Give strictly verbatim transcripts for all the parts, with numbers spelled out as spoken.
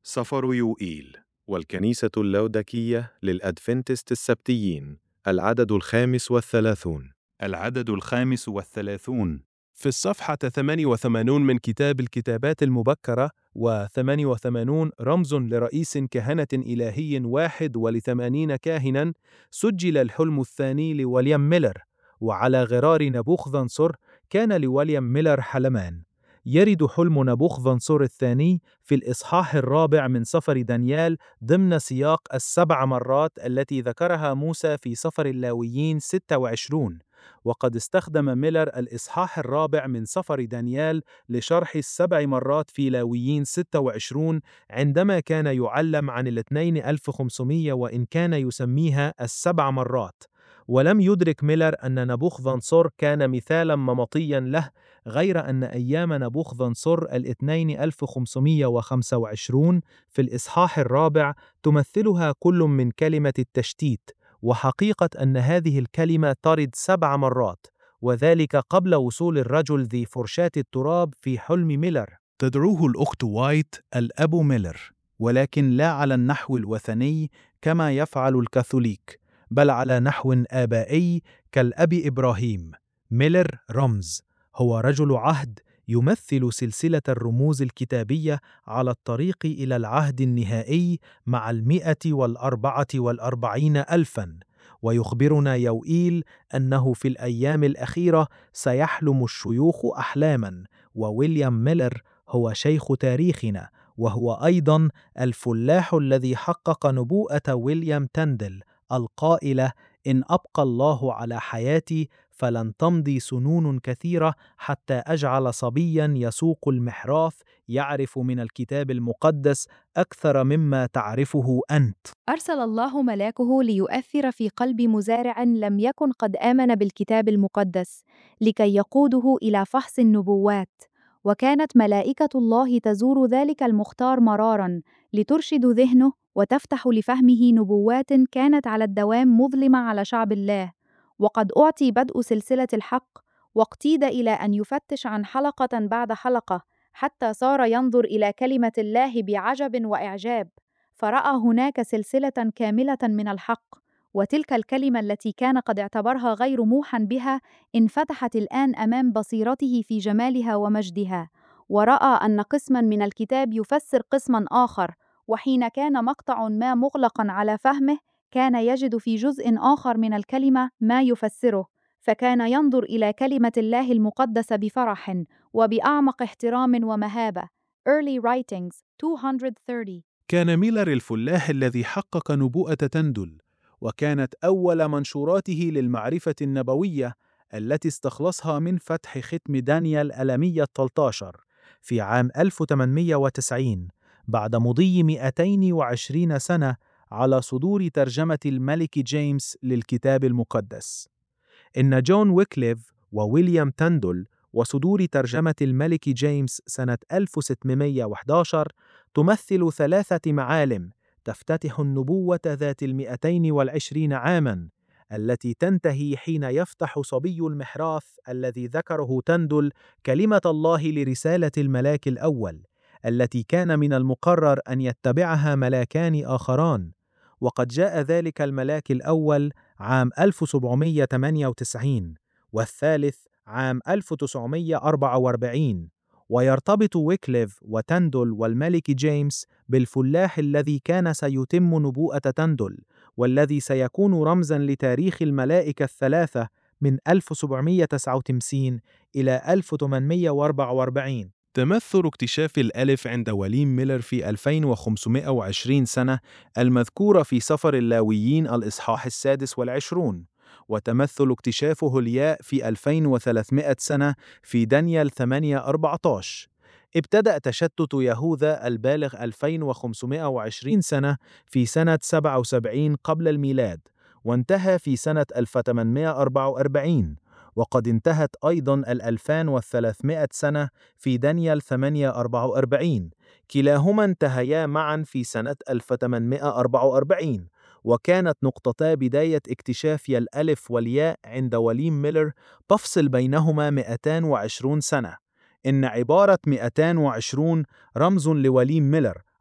سفر يوئيل والكنيسة اللودكية للأدفنتست السبتيين. العدد الخامس والثلاثون. العدد الخامس والثلاثون. في الصفحة ثمانية وثمانين من كتاب الكتابات المبكرة، وثمانية وثمانين رمز لرئيس كهنة إلهي واحد ولثمانين كاهناً. سجل الحلم الثاني لويليام ميلر، وعلى غرار نبوخذنصر كان لويليام ميلر حلمان. يرد حلم نبوخذنصر الثاني في الإصحاح الرابع من سفر دانيال ضمن سياق السبع مرات التي ذكرها موسى في سفر اللاويين ستة وعشرين، وقد استخدم ميلر الإصحاح الرابع من سفر دانيال لشرح السبع مرات في لاويين ستة وعشرين عندما كان يعلم عن الاثنين ألف وخمسمائة، وإن كان يسميها السبع مرات. ولم يدرك ميلر أن نبوخذنصر كان مثالا نمطيا له، غير أن أيام نبوخذنصر الاثنين ألف وخمسمائة وخمسة وعشرين في الإصحاح الرابع تمثلها كل من كلمة التشتيت، وحقيقة أن هذه الكلمة ترد سبع مرات، وذلك قبل وصول الرجل ذي فرشاة التراب في حلم ميلر. تدعوه الأخت وايت الأب ميلر، ولكن لا على النحو الوثني كما يفعل الكاثوليك، بل على نحو آبائي كالأب إبراهيم. ميلر رمز، هو رجل عهد يمثل سلسلة الرموز الكتابية على الطريق إلى العهد النهائي مع المئة والأربعة والأربعين ألفاً. ويخبرنا يوئيل أنه في الأيام الأخيرة سيحلم الشيوخ أحلاماً، وويليام ميلر هو شيخ تاريخنا، وهو أيضاً الفلاح الذي حقق نبوءة ويليام تندل القائلة: إن أبقى الله على حياتي فلن تمضي سنون كثيرة حتى أجعل صبياً يسوق المحراث يعرف من الكتاب المقدس أكثر مما تعرفه أنت. أرسل الله ملاكه ليؤثر في قلب مزارع لم يكن قد آمن بالكتاب المقدس، لكي يقوده إلى فحص النبوات. وكانت ملائكة الله تزور ذلك المختار مرارا لترشد ذهنه وتفتح لفهمه نبوات كانت على الدوام مظلمة على شعب الله. وقد أعطي بدء سلسلة الحق، واقتيد إلى أن يفتش عن حلقة بعد حلقة حتى صار ينظر إلى كلمة الله بعجب وإعجاب، فرأى هناك سلسلة كاملة من الحق. وتلك الكلمة التي كان قد اعتبرها غير موحى بها انفتحت الآن أمام بصيرته في جمالها ومجدها، ورأى أن قسماً من الكتاب يفسر قسماً آخر. وحين كان مقطع ما مغلقاً على فهمه، كان يجد في جزء آخر من الكلمة ما يفسره، فكان ينظر إلى كلمة الله المقدسة بفرح وبأعمق احترام ومهابة. Early Writings مئتين وثلاثين. كان ميلر الفلاح الذي حقق نبوءة تندل، وكانت أول منشوراته للمعرفة النبوية التي استخلصها من فتح ختم دانيال الألمية الثالث عشر في عام ألف وثمانمائة وتسعين، بعد مضي مئتين وعشرين سنة على صدور ترجمة الملك جيمس للكتاب المقدس. إن جون ويكليف وويليام تندل وصدور ترجمة الملك جيمس سنة ألف وستمائة وأحد عشر تمثل ثلاثة معالم تفتتح النبوة ذات المئتين والعشرين عاماً، التي تنتهي حين يفتح صبي المحراث الذي ذكره تندل كلمة الله لرسالة الملاك الأول، التي كان من المقرر أن يتبعها ملاكان آخران. وقد جاء ذلك الملاك الأول عام ألف وسبعمائة وثمانية وتسعين، والثالث عام ألف وتسعمائة وأربعة وأربعين. ويرتبط ويكليف وتندل والملك جيمس بالفلاح الذي كان سيتم نبوءة تندل، والذي سيكون رمزاً لتاريخ الملائكة الثلاثة من ألف وسبعمائة وتسعة وخمسين إلى ألف وثمانمائة وأربعة وأربعين. تمثل اكتشاف الألف عند ويليام ميلر في ألفين وخمسمائة وعشرين سنة المذكورة في سفر اللاويين الإصحاح السادس والعشرون، وتمثل اكتشافه الياء في ألفين وثلاثمائة سنة في دانيال ثمانية أربعة عشر. ابتدأ تشتت يهوذا البالغ ألفين وخمسمائة وعشرين سنة في سنة سبعة وسبعين قبل الميلاد، وانتهى في سنة ألف وثمانمائة وأربعة وأربعين. وقد انتهت أيضاً الألفان والثلاثمائة سنة في دانيال ثمانية أربعة وأربعين، كلاهما انتهيا معاً في سنة ألف وثمانمائة وأربعة وأربعين. وكانت نقطتا بداية اكتشاف الألف والياء عند ويليام ميلر تفصل بينهما مئتين وعشرين سنة. إن عبارة مئتين وعشرين رمز لويليام ميلر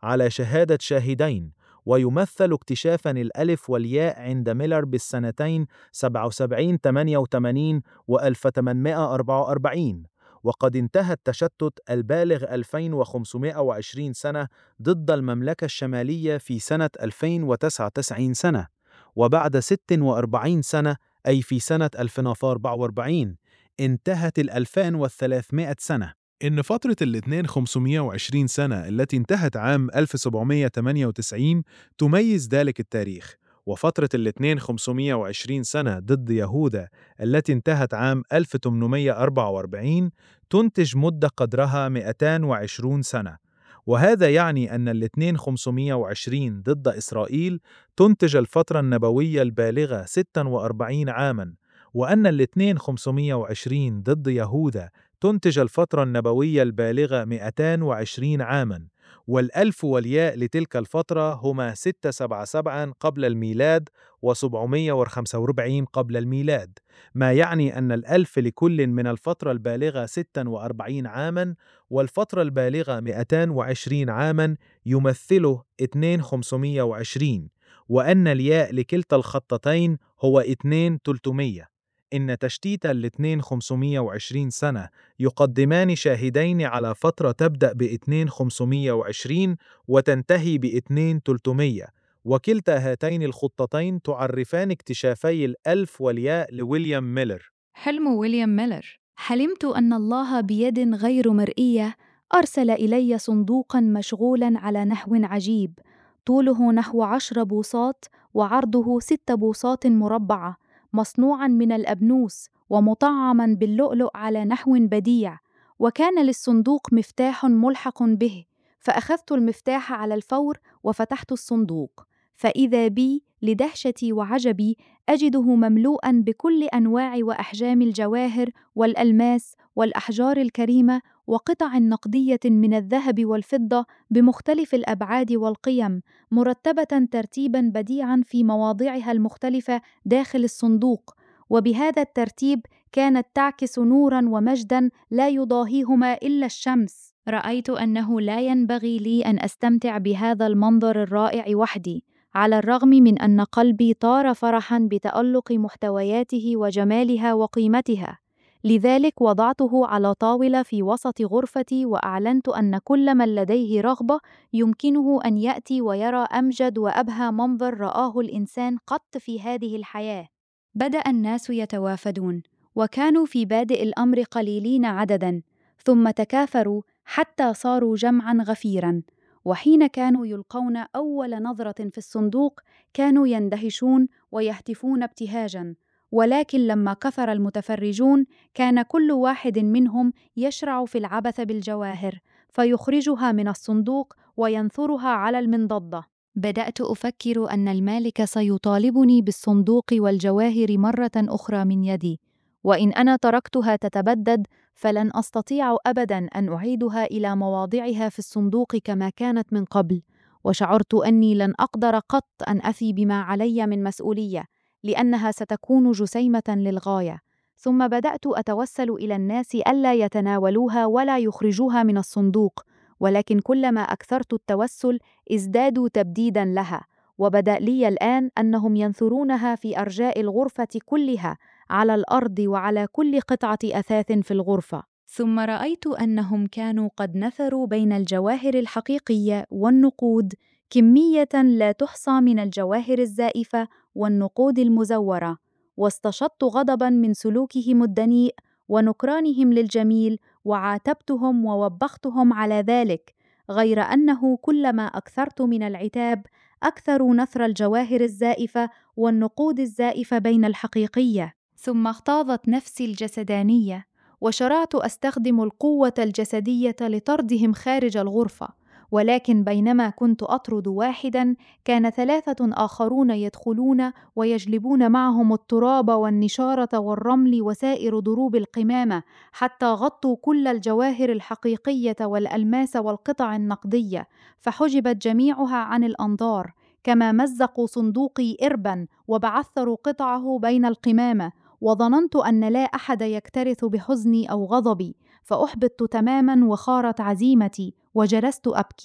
على شهادة شاهدين، ويمثل اكتشافا الألف والياء عند ميلر بالسنتين سبعة وسبعين ثمانية وثمانين وألف وثمانمائة وأربعة وأربعين، وقد انتهى التشتت البالغ ألفين وخمسمائة وعشرين سنة ضد المملكة الشمالية في سنة ألفين وتسعة وتسعين سنة، وبعد ست وأربعين سنة أي في سنة ألفين وأربعة وأربعين انتهت الألفين وثلاثمائة سنة. إن فترة الاثنين خمسمائة وعشرين سنة التي انتهت عام ألف وسبعمائة وثمانية وتسعين تميز ذلك التاريخ، وفترة الاثنين خمسمائة وعشرين سنة ضد يهوذا التي انتهت عام ألف وثمانمائة وأربعة وأربعين تنتج مدة قدرها مئتين وعشرين سنة، وهذا يعني أن الاثنين خمسمائة وعشرين ضد إسرائيل تنتج الفترة النبوية البالغة ستة وأربعين عاماً، وأن الاثنين خمسمائة وعشرين ضد يهوذا تنتج الفترة النبوية البالغة مئتين وعشرين عاماً، والألف والياء لتلك الفترة هما ستمائة وسبعة وسبعين قبل الميلاد وسبعمائة وخمسة وأربعين قبل الميلاد، ما يعني أن الألف لكل من الفترة البالغة ستة وأربعين عاماً والفترة البالغة مئتين وعشرين عاماً يمثله اثنين خمسمائة وعشرين، وأن الياء لكلتا الخطتين هو اثنين ثلاثمائة. إن تشتيت الاثنين خمسمائة وعشرين سنة يقدمان شاهدين على فترة تبدأ باثنين خمسمائة وعشرين وتنتهي باثنين ثلاثمائة، وكلتا هاتين الخطتين تعرفان اكتشافي الألف والياء لويليام ميلر. حلم ويليام ميلر: حلمت أن الله بيد غير مرئية أرسل إلي صندوقاً مشغولاً على نحو عجيب، طوله نحو عشر بوصات وعرضه ست بوصات مربعة، مصنوعاً من الأبنوس ومطعماً باللؤلؤ على نحو بديع، وكان للصندوق مفتاح ملحق به، فأخذت المفتاح على الفور وفتحت الصندوق، فإذا بي لدهشتي وعجبي أجده مملوءاً بكل أنواع وأحجام الجواهر والألماس والأحجار الكريمة وقطع نقدية من الذهب والفضة بمختلف الأبعاد والقيم، مرتبة ترتيباً بديعاً في مواضعها المختلفة داخل الصندوق، وبهذا الترتيب كانت تعكس نوراً ومجداً لا يضاهيهما إلا الشمس. رأيت أنه لا ينبغي لي أن أستمتع بهذا المنظر الرائع وحدي، على الرغم من أن قلبي طار فرحاً بتألق محتوياته وجمالها وقيمتها، لذلك وضعته على طاولة في وسط غرفتي وأعلنت أن كل من لديه رغبة يمكنه أن يأتي ويرى أمجد وأبهى منظر رآه الإنسان قط في هذه الحياة. بدأ الناس يتوافدون، وكانوا في بادئ الأمر قليلين عدداً، ثم تكاثروا حتى صاروا جمعاً غفيراً، وحين كانوا يلقون أول نظرة في الصندوق كانوا يندهشون ويهتفون ابتهاجاً، ولكن لما كثر المتفرجون كان كل واحد منهم يشرع في العبث بالجواهر فيخرجها من الصندوق وينثرها على المنضدة. بدأت أفكر أن المالك سيطالبني بالصندوق والجواهر مرة أخرى من يدي، وإن أنا تركتها تتبدد فلن أستطيع أبداً أن أعيدها إلى مواضعها في الصندوق كما كانت من قبل، وشعرت أني لن أقدر قط أن أفي بما علي من مسؤولية، لأنها ستكون جسيمة للغاية. ثم بدأت أتوسل إلى الناس ألا يتناولوها ولا يخرجوها من الصندوق، ولكن كلما أكثرت التوسل ازدادوا تبديداً لها، وبدأ لي الآن أنهم ينثرونها في أرجاء الغرفة كلها، على الأرض وعلى كل قطعة أثاث في الغرفة. ثم رأيت أنهم كانوا قد نثروا بين الجواهر الحقيقية والنقود كمية لا تحصى من الجواهر الزائفة والنقود المزورة، واستشطت غضباً من سلوكهم الدنيء ونكرانهم للجميل، وعاتبتهم ووبختهم على ذلك، غير أنه كلما أكثرت من العتاب أكثر نثر الجواهر الزائفة والنقود الزائفة بين الحقيقية. ثم اغتاظت نفسي الجسدانية، وشرعت أستخدم القوة الجسدية لطردهم خارج الغرفة، ولكن بينما كنت أطرد واحداً كان ثلاثة آخرون يدخلون ويجلبون معهم التراب والنشارة والرمل وسائر ضروب القمامة حتى غطوا كل الجواهر الحقيقية والألماس والقطع النقدية، فحجبت جميعها عن الأنظار، كما مزقوا صندوقي إرباً وبعثروا قطعه بين القمامة، وظننت أن لا أحد يكترث بحزني أو غضبي، فأحبطت تماماً وخارت عزيمتي وجلست أبكي.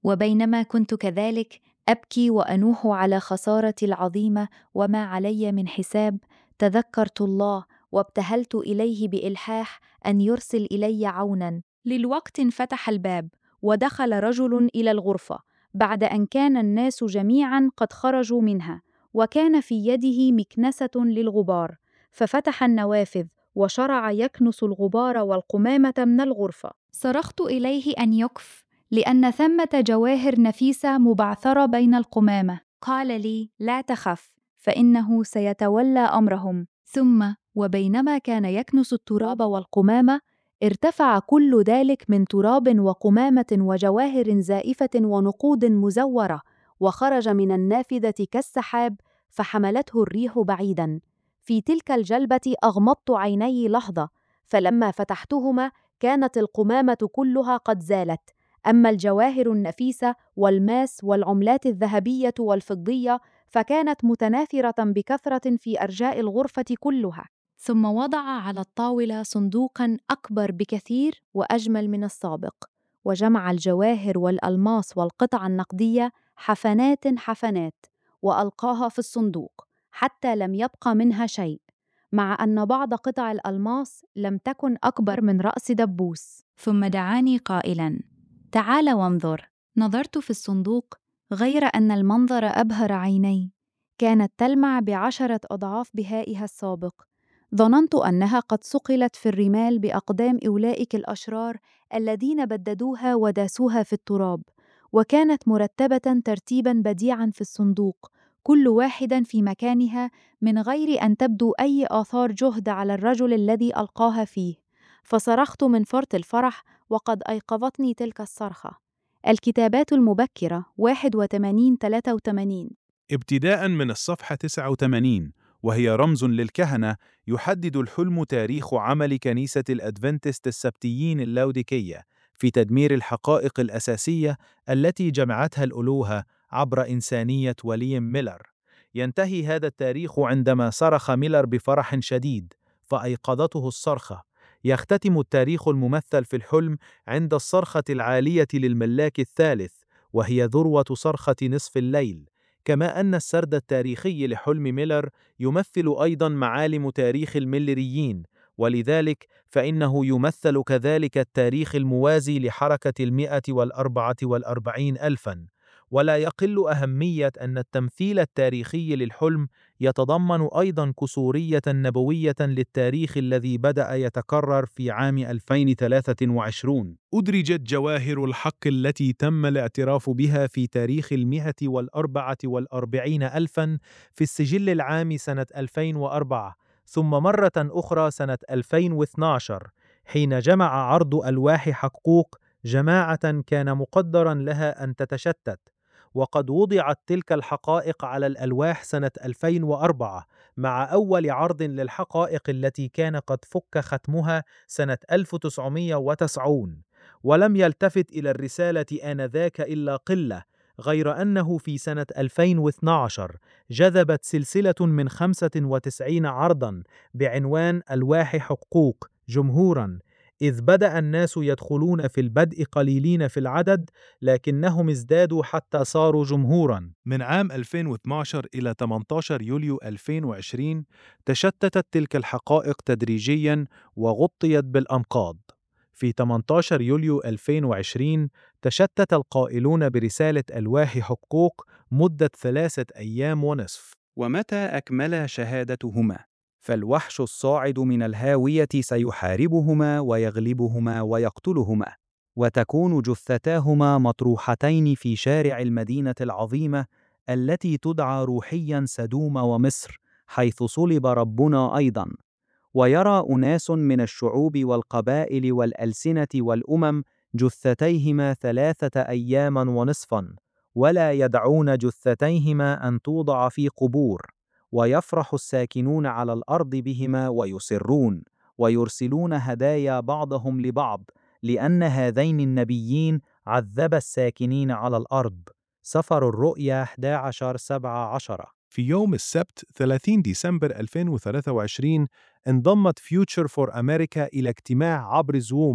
وبينما كنت كذلك أبكي وأنوح على خسارتي العظيمة وما علي من حساب، تذكرت الله وابتهلت إليه بإلحاح أن يرسل إلي عوناً. للوقت انفتح الباب ودخل رجل إلى الغرفة بعد أن كان الناس جميعاً قد خرجوا منها، وكان في يده مكنسة للغبار، ففتح النوافذ وشرع يكنس الغبار والقمامة من الغرفة. صرخت إليه أن يكف، لأن ثمة جواهر نفيسة مبعثرة بين القمامة. قال لي: لا تخف، فإنه سيتولى أمرهم. ثم وبينما كان يكنس التراب والقمامة، ارتفع كل ذلك من تراب وقمامة وجواهر زائفة ونقود مزورة، وخرج من النافذة كالسحاب، فحملته الريح بعيداً. في تلك الجلبة أغمضت عيني لحظة، فلما فتحتهما كانت القمامة كلها قد زالت، أما الجواهر النفيسة والماس والعملات الذهبية والفضية فكانت متناثرة بكثرة في أرجاء الغرفة كلها. ثم وضع على الطاولة صندوقاً أكبر بكثير وأجمل من السابق، وجمع الجواهر والألماس والقطع النقدية حفنات حفنات، وألقاها في الصندوق حتى لم يبق منها شيء، مع أن بعض قطع الألماس لم تكن أكبر من رأس دبوس. ثم دعاني قائلاً: تعال وانظر. نظرت في الصندوق، غير أن المنظر أبهر عيني، كانت تلمع بعشرة أضعاف بهائها السابق. ظننت أنها قد صقلت في الرمال بأقدام أولئك الأشرار الذين بددوها وداسوها في التراب، وكانت مرتبة ترتيباً بديعاً في الصندوق، كل واحدة في مكانها من غير أن تبدو أي آثار جهد على الرجل الذي ألقاها فيه. فصرخت من فرط الفرح، وقد أيقظتني تلك الصرخة. الكتابات المبكرة واحد وثمانين ثلاثة وثمانين. ابتداء من الصفحة تسعة وثمانين، وهي رمز للكهنة، يحدد الحلم تاريخ عمل كنيسة الأدفنتست السبتيين اللوديكية في تدمير الحقائق الأساسية التي جمعتها الألوهة عبر إنسانية وليم ميلر. ينتهي هذا التاريخ عندما صرخ ميلر بفرح شديد فأيقظته الصرخة. يختتم التاريخ الممثل في الحلم عند الصرخة العالية للملاك الثالث، وهي ذروة صرخة نصف الليل. كما أن السرد التاريخي لحلم ميلر يمثل أيضاً معالم تاريخ الميلريين، ولذلك فإنه يمثل كذلك التاريخ الموازي لحركة المئة والأربعة والأربعين ألفاً. ولا يقل أهمية أن التمثيل التاريخي للحلم يتضمن أيضاً كسورية نبوية للتاريخ الذي بدأ يتكرر في عام ألفين وثلاثة وعشرين. أدرجت جواهر الحق التي تم الاعتراف بها في تاريخ المئة والأربعة والأربعين ألفاً في السجل العام سنة ألفين وأربعة، ثم مرة أخرى سنة ألفين واثني عشر حين جمع عرض ألواح حقوق جماعة كان مقدراً لها أن تتشتت. وقد وضعت تلك الحقائق على الألواح سنة ألفين وأربعة مع أول عرض للحقائق التي كان قد فك ختمها سنة ألف وتسعمائة وتسعين. ولم يلتفت إلى الرسالة آنذاك إلا قلة، غير أنه في سنة ألفين واثني عشر جذبت سلسلة من خمسة وتسعين عرضاً بعنوان ألواح حقوق جمهوراً، إذ بدأ الناس يدخلون في البدء قليلين في العدد، لكنهم ازدادوا حتى صاروا جمهوراً. من عام ألفين واثني عشر إلى ثمانية عشر يوليو ألفين وعشرين تشتتت تلك الحقائق تدريجياً وغطيت بالأنقاض. في ثمانية عشر يوليو ألفين وعشرين تشتت القائلون برسالة ألواح حقوق مدة ثلاثة أيام ونصف. ومتى أكملا شهادتهما فالوحش الصاعد من الهاوية سيحاربهما ويغلبهما ويقتلهما، وتكون جثتاهما مطروحتين في شارع المدينة العظيمة التي تدعى روحياً سدوم ومصر، حيث صلب ربنا أيضاً. ويرى أناس من الشعوب والقبائل والألسنة والأمم جثتيهما ثلاثة أياماً ونصفاً، ولا يدعون جثتيهما أن توضع في قبور. ويفرح الساكنون على الأرض بهما ويسرون ويرسلون هدايا بعضهم لبعض، لأن هذين النبيين عذب الساكنين على الأرض. سفر الرؤيا أحد عشر سبعة عشر. في يوم السبت ثلاثين ديسمبر ألفين وثلاثة وعشرين انضمت فيوتشر فور أمريكا إلى اجتماع عبر زوم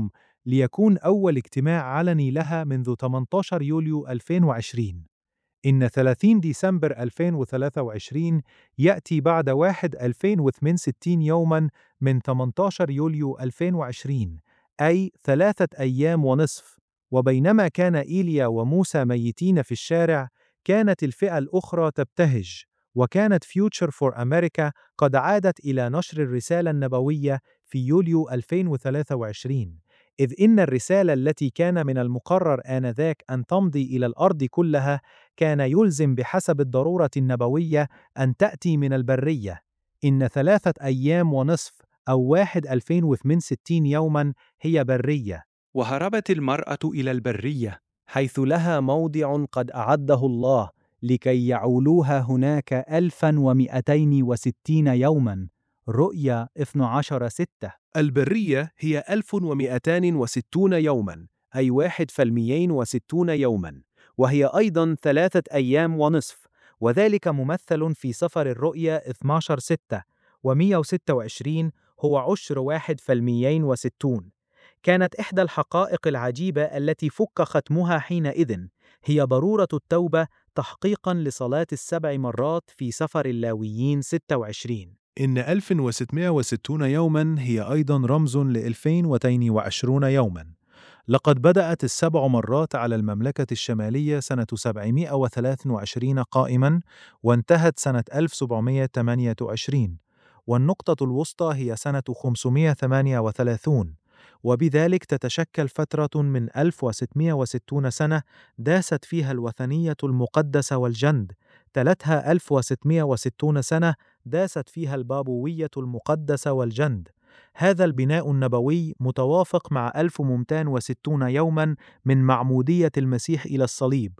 ليكون أول اجتماع علني لها منذ ثمانية عشر يوليو ألفين وعشرين. إن ثلاثين ديسمبر ألفين وثلاثة وعشرين يأتي بعد واحد ألفين وثمانية وستين يوماً من ثمانية عشر يوليو ألفين وعشرين، أي ثلاثة أيام ونصف. وبينما كان إيليا وموسى ميتين في الشارع، كانت الفئة الأخرى تبتهج، وكانت فيوتشر فور أمريكا قد عادت إلى نشر الرسالة النبوية في يوليو ألفين وثلاثة وعشرين، إذ إن الرسالة التي كان من المقرر آنذاك أن تمضي إلى الأرض كلها كان يلزم بحسب الضرورة النبوية أن تأتي من البرية. إن ثلاثة أيام ونصف أو واحد ألفين وثمانية وستين يوماً هي برية. وهربت المرأة إلى البرية حيث لها موضع قد أعده الله لكي يعولوها هناك ألفا ومئتين وستين يوماً. رؤيا اثنا عشر ستة. البرية هي ألف ومئتان وستون يوماً، أي واحد فالمئين وستون يوماً، وهي أيضاً ثلاثة أيام ونصف، وذلك ممثل في سفر الرؤيا اثنا عشر ستة، ومئة وستة وعشرين هو عشر واحد فالمئين وستون. كانت إحدى الحقائق العجيبة التي فك ختمها حينئذ هي ضرورة التوبة تحقيقاً لصلاة السبع مرات في سفر اللاويين ستة وعشرين. إن ألف وستمائة وستون يوماً هي أيضاً رمز ل ألفين واثنين وعشرين يوماً. لقد بدأت السبع مرات على المملكة الشمالية سنة سبعمائة وثلاثة وعشرين قائماً، وانتهت سنة ألف وسبعمائة وثمانية وعشرين، والنقطة الوسطى هي سنة خمسمائة وثمانية وثلاثين، وبذلك تتشكل فترة من ألف وستمائة وستين سنة داست فيها الوثنية المقدسة والجند، تلتها ألف وستمائة وستين سنة داست فيها البابوية المقدسة والجند. هذا البناء النبوي متوافق مع ألف ومئتين وستين يوماً من معمودية المسيح إلى الصليب،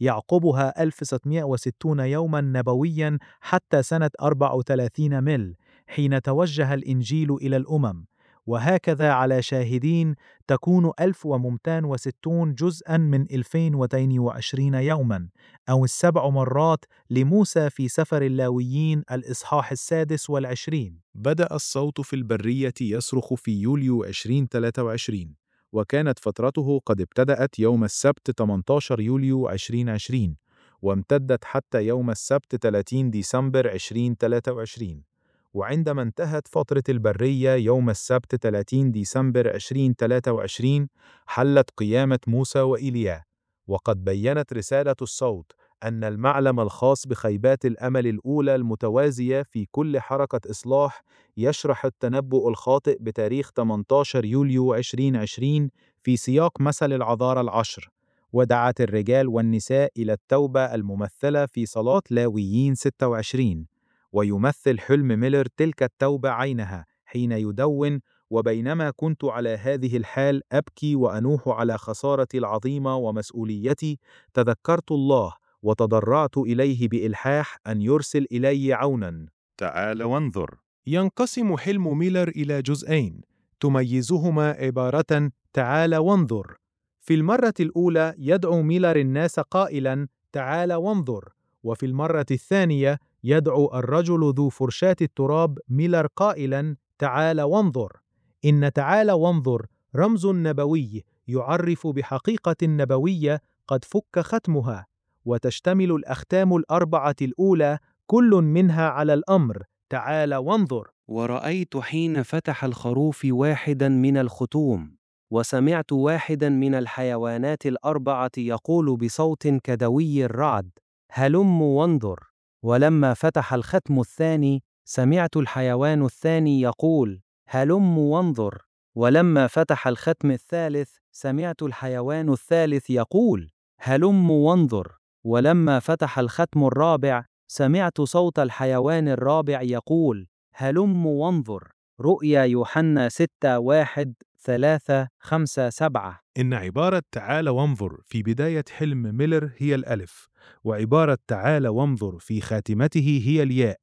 يعقبها ألف وستمائة وستين يوماً نبوياً حتى سنة أربعة وثلاثين ميل حين توجه الإنجيل إلى الأمم، وهكذا على شاهدين تكون ألف ومئتين وستين جزءاً من ألفين واثنين وعشرين يوماً، أو السبع مرات لموسى في سفر اللاويين الإصحاح السادس والعشرين. بدأ الصوت في البرية يصرخ في يوليو ألفين وثلاثة وعشرين، وكانت فترته قد ابتدأت يوم السبت ثمانية عشر يوليو ألفين وعشرين، وامتدت حتى يوم السبت ثلاثين ديسمبر ألفين وثلاثة وعشرين. وعندما انتهت فترة البرية يوم السبت ثلاثين ديسمبر ألفين وثلاثة وعشرين، حلت قيامة موسى وإيليا، وقد بيّنت رسالة الصوت أن المعلم الخاص بخيبات الأمل الأولى المتوازية في كل حركة إصلاح يشرح التنبؤ الخاطئ بتاريخ ثمانية عشر يوليو ألفين وعشرين في سياق مثل العذارى العشر، ودعت الرجال والنساء إلى التوبة الممثلة في صلاة لاويين ستة وعشرين، ويمثل حلم ميلر تلك التوبة عينها حين يدون: وبينما كنت على هذه الحال أبكي وأنوح على خسارتي العظيمة ومسؤوليتي، تذكرت الله وتضرعت إليه بإلحاح أن يرسل إلي عوناً. تعال وانظر. ينقسم حلم ميلر إلى جزئين تميزهما عبارة تعال وانظر. في المرة الأولى يدعو ميلر الناس قائلاً تعال وانظر، وفي المرة الثانية يدعو الرجل ذو فرشاة التراب ميلر قائلاً تعال وانظر. إن تعال وانظر رمز نبوي يعرف بحقيقة نبوية قد فك ختمها، وتشتمل الأختام الأربعة الأولى كل منها على الأمر تعال وانظر. ورأيت حين فتح الخروف واحدا من الختوم، وسمعت واحدا من الحيوانات الأربعة يقول بصوت كدوي الرعد: هلم وانظر. ولما فتح الختم الثاني، سمعت الحيوان الثاني يقول: هلم وانظر. ولما فتح الختم الثالث، سمعت الحيوان الثالث يقول: هلم وانظر. ولما فتح الختم الرابع، سمعت صوت الحيوان الرابع يقول: هلم وانظر. رؤيا يوحنا ستة واحد ثلاثة خمسة سبعة. إن عبارة تعال وانظر في بداية حلم ميلر هي الألف، وعبارة تعال وانظر في خاتمته هي الياء،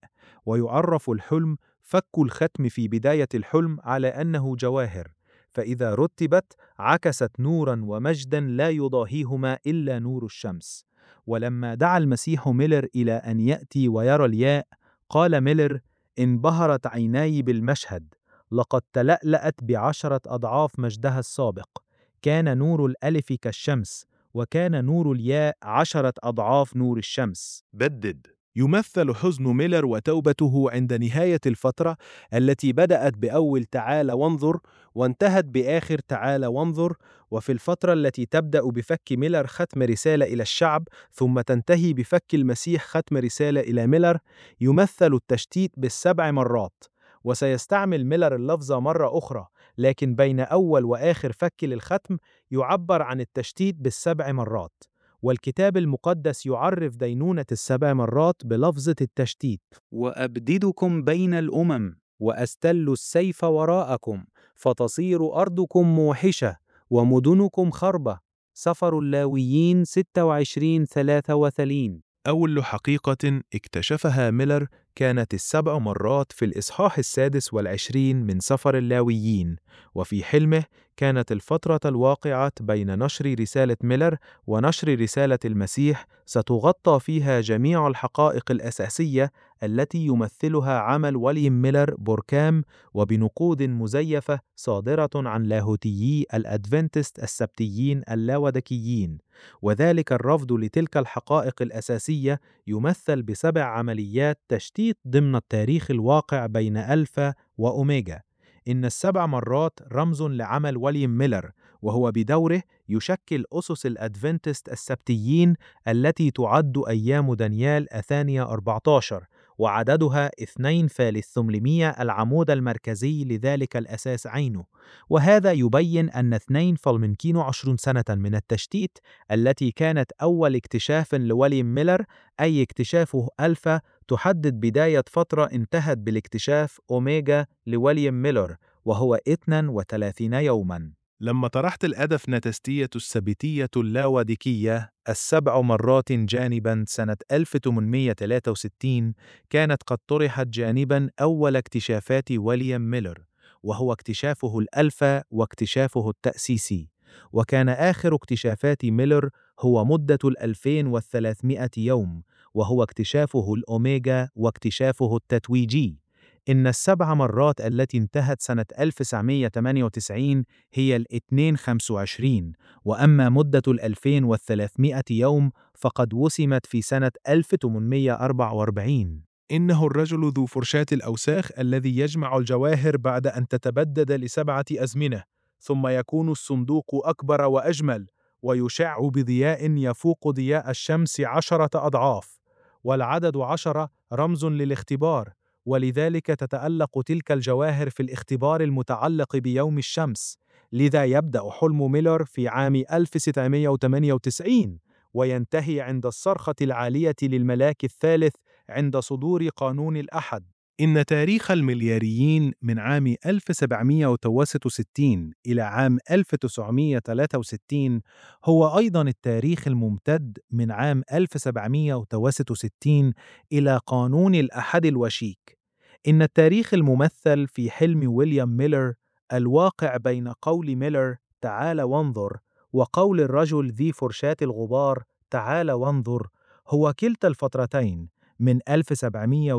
ويعرف الحلم فك الختم في بداية الحلم على أنه جواهر، فإذا رتبت عكست نوراً ومجداً لا يضاهيهما إلا نور الشمس. ولما دعا المسيح ميلر إلى أن يأتي ويرى الياء، قال ميلر: انبهرت عيناي بالمشهد، لقد تلألأت بعشرة أضعاف مجدها السابق، كان نور الألف كالشمس، وكان نور الياء عشرة أضعاف نور الشمس. بدد. يمثل حزن ميلر وتوبته عند نهاية الفترة التي بدأت بأول تعال وانظر وانتهت بآخر تعال وانظر، وفي الفترة التي تبدأ بفك ميلر ختم رسالة إلى الشعب ثم تنتهي بفك المسيح ختم رسالة إلى ميلر، يمثل التشتيت بالسبع مرات. وسيستعمل ميلر اللفظ مرة أخرى، لكن بين أول وآخر فك للختم يعبر عن التشتيت بالسبع مرات. والكتاب المقدس يعرف دينونة السبع مرات بلفظة التشتيت. وأبددكم بين الأمم، وأستل السيف وراءكم، فتصير أرضكم موحشة، ومدنكم خربة. سفر اللاويين ستة وعشرين ثلاثة وثلاثين. أول حقيقة اكتشفها ميلر كانت السبع مرات في الإصحاح السادس والعشرين من سفر اللاويين، وفي حلمه كانت الفترة الواقعة بين نشر رسالة ميلر ونشر رسالة المسيح ستغطى فيها جميع الحقائق الأساسية التي يمثلها عمل وليم ميلر بوركام، وبنقود مزيفة صادرة عن لاهوتيي الأدفنتست السبتيين اللاودكيين. وذلك الرفض لتلك الحقائق الأساسية يمثل بسبع عمليات تشتيت ضمن التاريخ الواقع بين ألفا وأوميجا. إن السبع مرات رمز لعمل وليم ميلر، وهو بدوره يشكل أسس الأدفنتست السبتيين التي تعد أيام دانيال الثانية أربعة عشر، وعددها اثنين ثالث ثمانمائة العمود المركزي لذلك الأساس عينه. وهذا يبين أن اثنين فالمنكين وعشرون سنة من التشتيت التي كانت أول اكتشاف لوليم ميلر، أي اكتشافه ألفا، تحدد بداية فترة انتهت بالاكتشاف أوميجا لوليم ميلر، وهو اثنين وثلاثين يوماً. لما طرحت الأدفنة تستية السبتية اللاوديكية السبع مرات جانباً سنة ألف وثمانمائة وثلاثة وستين، كانت قد طرحت جانباً أول اكتشافات وليام ميلر، وهو اكتشافه الألفا واكتشافه التأسيسي. وكان آخر اكتشافات ميلر هو مدة الألفين وثلاثمائة يوم، وهو اكتشافه الأوميجا واكتشافه التتويجي. إن السبع مرات التي انتهت سنة ألف وتسعمائة وثمانية وتسعين هي الاثنين خمسة وعشرين، وأما مدة الألفين وثلاثمائة يوم فقد وسمت في سنة ألف وثمانمائة وأربعة وأربعين. إنه الرجل ذو فرشاة الأوساخ الذي يجمع الجواهر بعد أن تتبدد لسبعة أزمنة، ثم يكون الصندوق أكبر وأجمل ويشع بضياء يفوق ضياء الشمس عشرة أضعاف، والعدد عشرة رمز للاختبار، ولذلك تتألق تلك الجواهر في الاختبار المتعلق بيوم الشمس. لذا يبدأ حلم ميلر في عام ألف وستمائة وثمانية وتسعين وينتهي عند الصرخة العالية للملاك الثالث عند صدور قانون الأحد. إن تاريخ الملياريين من عام ألف وسبعمائة وستة إلى عام ألف وتسعمائة وثلاثة وستين هو أيضاً التاريخ الممتد من عام ألف وسبعمائة وستة إلى قانون الأحد الوشيك. إن التاريخ الممثل في حلم ويليام ميلر الواقع بين قول ميلر تعال وانظر وقول الرجل ذي فرشاة الغبار تعال وانظر هو كلتا الفترتين من ألف وسبعمائة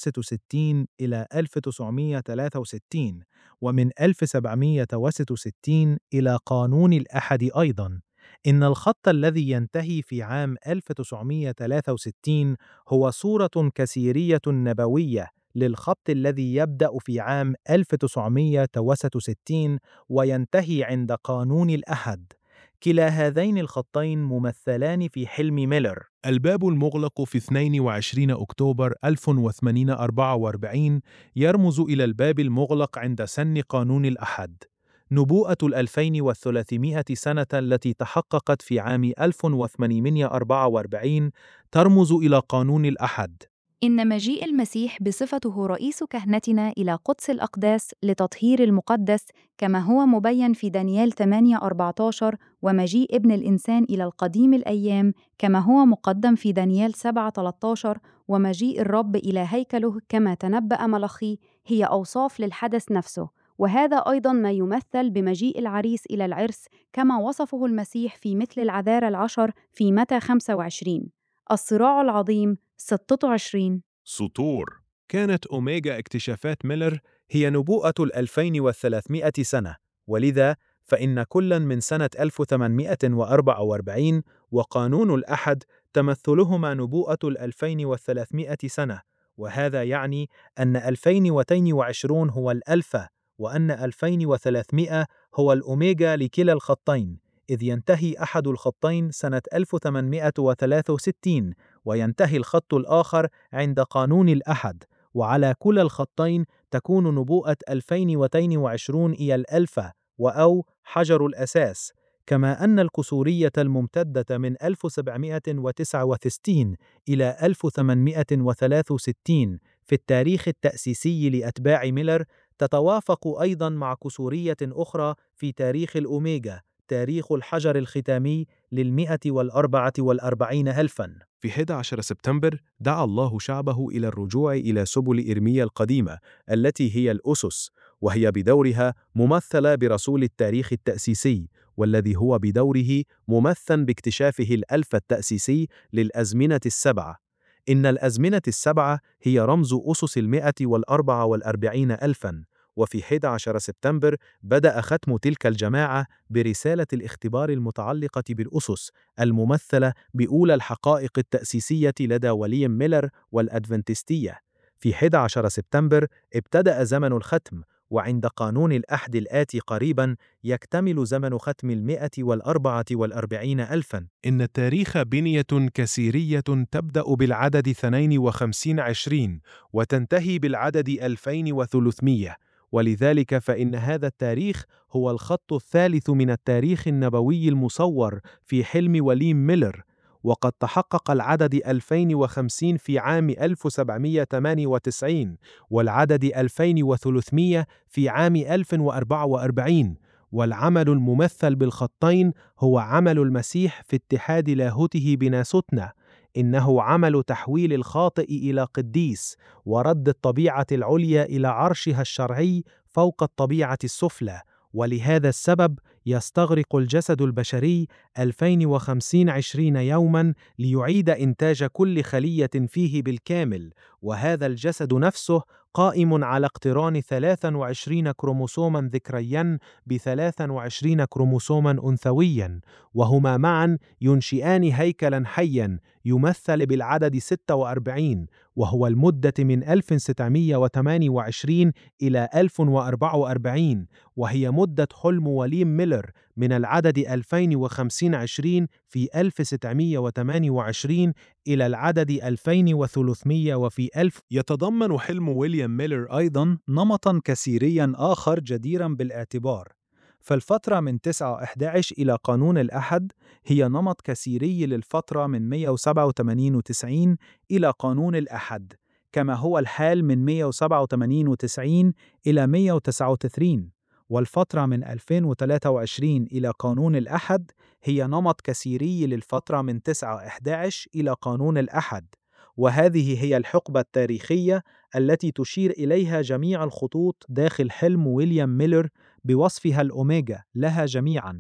وستة إلى ألف وتسعمائة وثلاثة وستين، ومن ألف وسبعمائة وستة إلى قانون الأحد أيضاً. إن الخط الذي ينتهي في عام ألف وتسعمائة وثلاثة وستين هو صورة كسيرية نبوية للخط الذي يبدأ في عام ألف وتسعمائة وستة وينتهي عند قانون الأحد. كلا هذين الخطين ممثلان في حلم ميلر. الباب المغلق في اثنين وعشرين أكتوبر ألف وثمانمائة وأربعة وأربعين يرمز إلى الباب المغلق عند سن قانون الأحد. نبوءة الألفين وثلاثمائة سنة التي تحققت في عام ألف وثمانمائة وأربعة وأربعين ترمز إلى قانون الأحد. إن مجيء المسيح بصفته رئيس كهنتنا إلى قدس الأقداس لتطهير المقدس كما هو مبين في دانيال ثمانية أربعة عشر، ومجيء ابن الإنسان إلى القديم الأيام كما هو مقدم في دانيال سبعة ثلاثة عشر، ومجيء الرب إلى هيكله كما تنبأ ملاخي، هي أوصاف للحدث نفسه. وهذا أيضاً ما يمثل بمجيء العريس إلى العرس كما وصفه المسيح في مثل العذارى العشر في متى خمسة وعشرين. الصراع العظيم ستة وعشرين. سطور. كانت أوميجا اكتشافات ميلر هي نبوءة الألفين وثلاثمائة سنة، ولذا فإن كلاً من سنة ألف وثمانمائة وأربعة وأربعين وقانون الأحد تمثلهما نبوءة الألفين وثلاثمائة سنة، وهذا يعني أن ألفين واثنين وعشرين هو الألفا، وأن ألفين وثلاثمائة هو الأوميجا لكلا الخطين، إذ ينتهي أحد الخطين سنة ألف وثمانمائة وثلاثة وستين وينتهي الخط الآخر عند قانون الأحد، وعلى كلا الخطين تكون نبوءة ألفين واثنين وعشرين هي الألفا وأو حجر الأساس، كما أن الكسورية الممتدة من ألف وسبعمائة وتسعة وستين إلى ألف وثمانمائة وثلاثة وستين في التاريخ التأسيسي لأتباع ميلر تتوافق أيضاً مع كسورية أخرى في تاريخ الأوميجا، تاريخ الحجر الختامي للمئة والأربعة والأربعين ألفاً. في أحد عشر سبتمبر دعا الله شعبه إلى الرجوع إلى سبل إرميا القديمة التي هي الأسس، وهي بدورها ممثلة برسول التاريخ التأسيسي، والذي هو بدوره ممثل باكتشافه الألف التأسيسي للأزمنة السبعة. إن الأزمنة السبعة هي رمز أسس المئة والأربعة والأربعين ألفاً، وفي أحد عشر سبتمبر بدأ ختم تلك الجماعة برسالة الاختبار المتعلقة بالأسس الممثلة بأولى الحقائق التأسيسية لدى وليم ميلر والأدفنتستية. في أحد عشر سبتمبر ابتدأ زمن الختم، وعند قانون الأحد الآتي قريباً يكتمل زمن ختم المئة والأربعة والأربعين ألفاً. إن التاريخ بنية كسيرية تبدأ بالعدد اثنين وخمسين عشرين وتنتهي بالعدد ألفين وثلاثمائة، ولذلك فإن هذا التاريخ هو الخط الثالث من التاريخ النبوي المصور في حلم وليم ميلر، وقد تحقق العدد ألفين وخمسين في عام ألف وسبعمائة وثمانية وتسعين، والعدد ألفين وثلاثمائة في عام ألف وأربعة وأربعين، والعمل الممثل بالخطين هو عمل المسيح في اتحاد لاهوته بناسوتنا، إنه عمل تحويل الخاطئ إلى قديس، ورد الطبيعة العليا إلى عرشها الشرعي فوق الطبيعة السفلى، ولهذا السبب يستغرق الجسد البشري ألفين وخمسين عشرين يوماً ليعيد إنتاج كل خلية فيه بالكامل، وهذا الجسد نفسه قائم على اقتران ثلاثة وعشرين كروموسوماً ذكرياً بثلاثة وعشرين كروموسوماً أنثوياً، وهما معاً ينشئان هيكلاً حياً يمثل بالعدد ستة وأربعين، وهو المدة من ألف وستمائة وثمانية وعشرين إلى ألف وأربعة وأربعين، وهي مدة حلم وليم ميلر من العدد ألفين وخمسين عشرين في ألف وستمائة وثمانية وعشرين إلى العدد ألفين وثلاثمائة وفي ألف. يتضمن حلم ويليام ميلر أيضاً نمطاً كسيرياً آخر جديراً بالاعتبار، فالفترة من تسعة وأحد عشر إلى قانون الأحد هي نمط كسيري للفترة من مئة وسبعة وثمانين وتسعين إلى قانون الأحد، كما هو الحال من مئة وسبعة وثمانين وتسعين إلى مئة وتسعة وثلاثين، والفترة من ألفين وثلاثة وعشرين إلى قانون الأحد هي نمط كسيري للفترة من تسعة وأحد عشر إلى قانون الأحد، وهذه هي الحقبة التاريخية التي تشير إليها جميع الخطوط داخل حلم ويليام ميلر بوصفها الأوميجا لها جميعاً.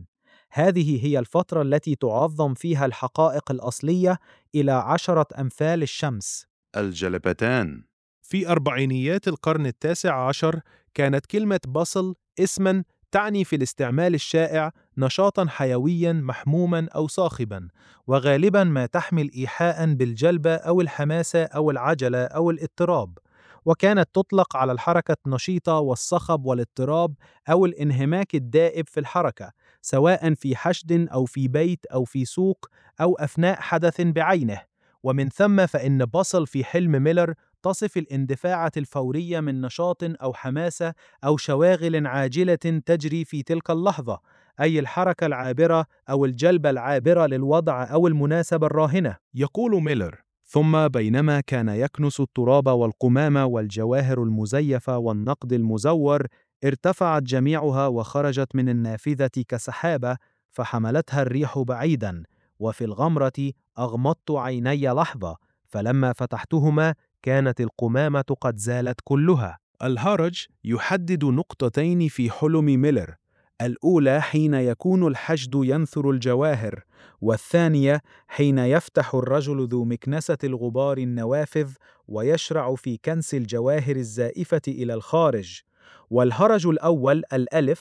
هذه هي الفترة التي تعظم فيها الحقائق الأصلية إلى عشرة أمثال الشمس. الجلبتان. في أربعينيات القرن التاسع عشر كانت كلمة بصل اسماً تعني في الاستعمال الشائع نشاطاً حيوياً محموماً أو صاخباً، وغالباً ما تحمل إيحاءً بالجلبة أو الحماسة أو العجلة أو الاضطراب، وكانت تطلق على الحركة النشيطة والصخب والاضطراب أو الانهماك الدائب في الحركة، سواء في حشد أو في بيت أو في سوق أو أثناء حدث بعينه. ومن ثم فإن بصل في حلم ميلر تصف الاندفاعة الفورية من نشاط أو حماسة أو شواغل عاجلة تجري في تلك اللحظة، أي الحركة العابرة أو الجلبة العابرة للوضع أو المناسبة الراهنة. يقول ميلر: ثم بينما كان يكنس التراب والقمامة والجواهر المزيفة والنقد المزور، ارتفعت جميعها وخرجت من النافذة كسحابة، فحملتها الريح بعيدا، وفي الغمرة أغمضت عيني لحظة، فلما فتحتهما كانت القمامة قد زالت كلها. الهرج يحدد نقطتين في حلم ميلر، الأولى حين يكون الحشد ينثر الجواهر، والثانية حين يفتح الرجل ذو مكنسة الغبار النوافذ ويشرع في كنس الجواهر الزائفة إلى الخارج. والهرج الأول الألف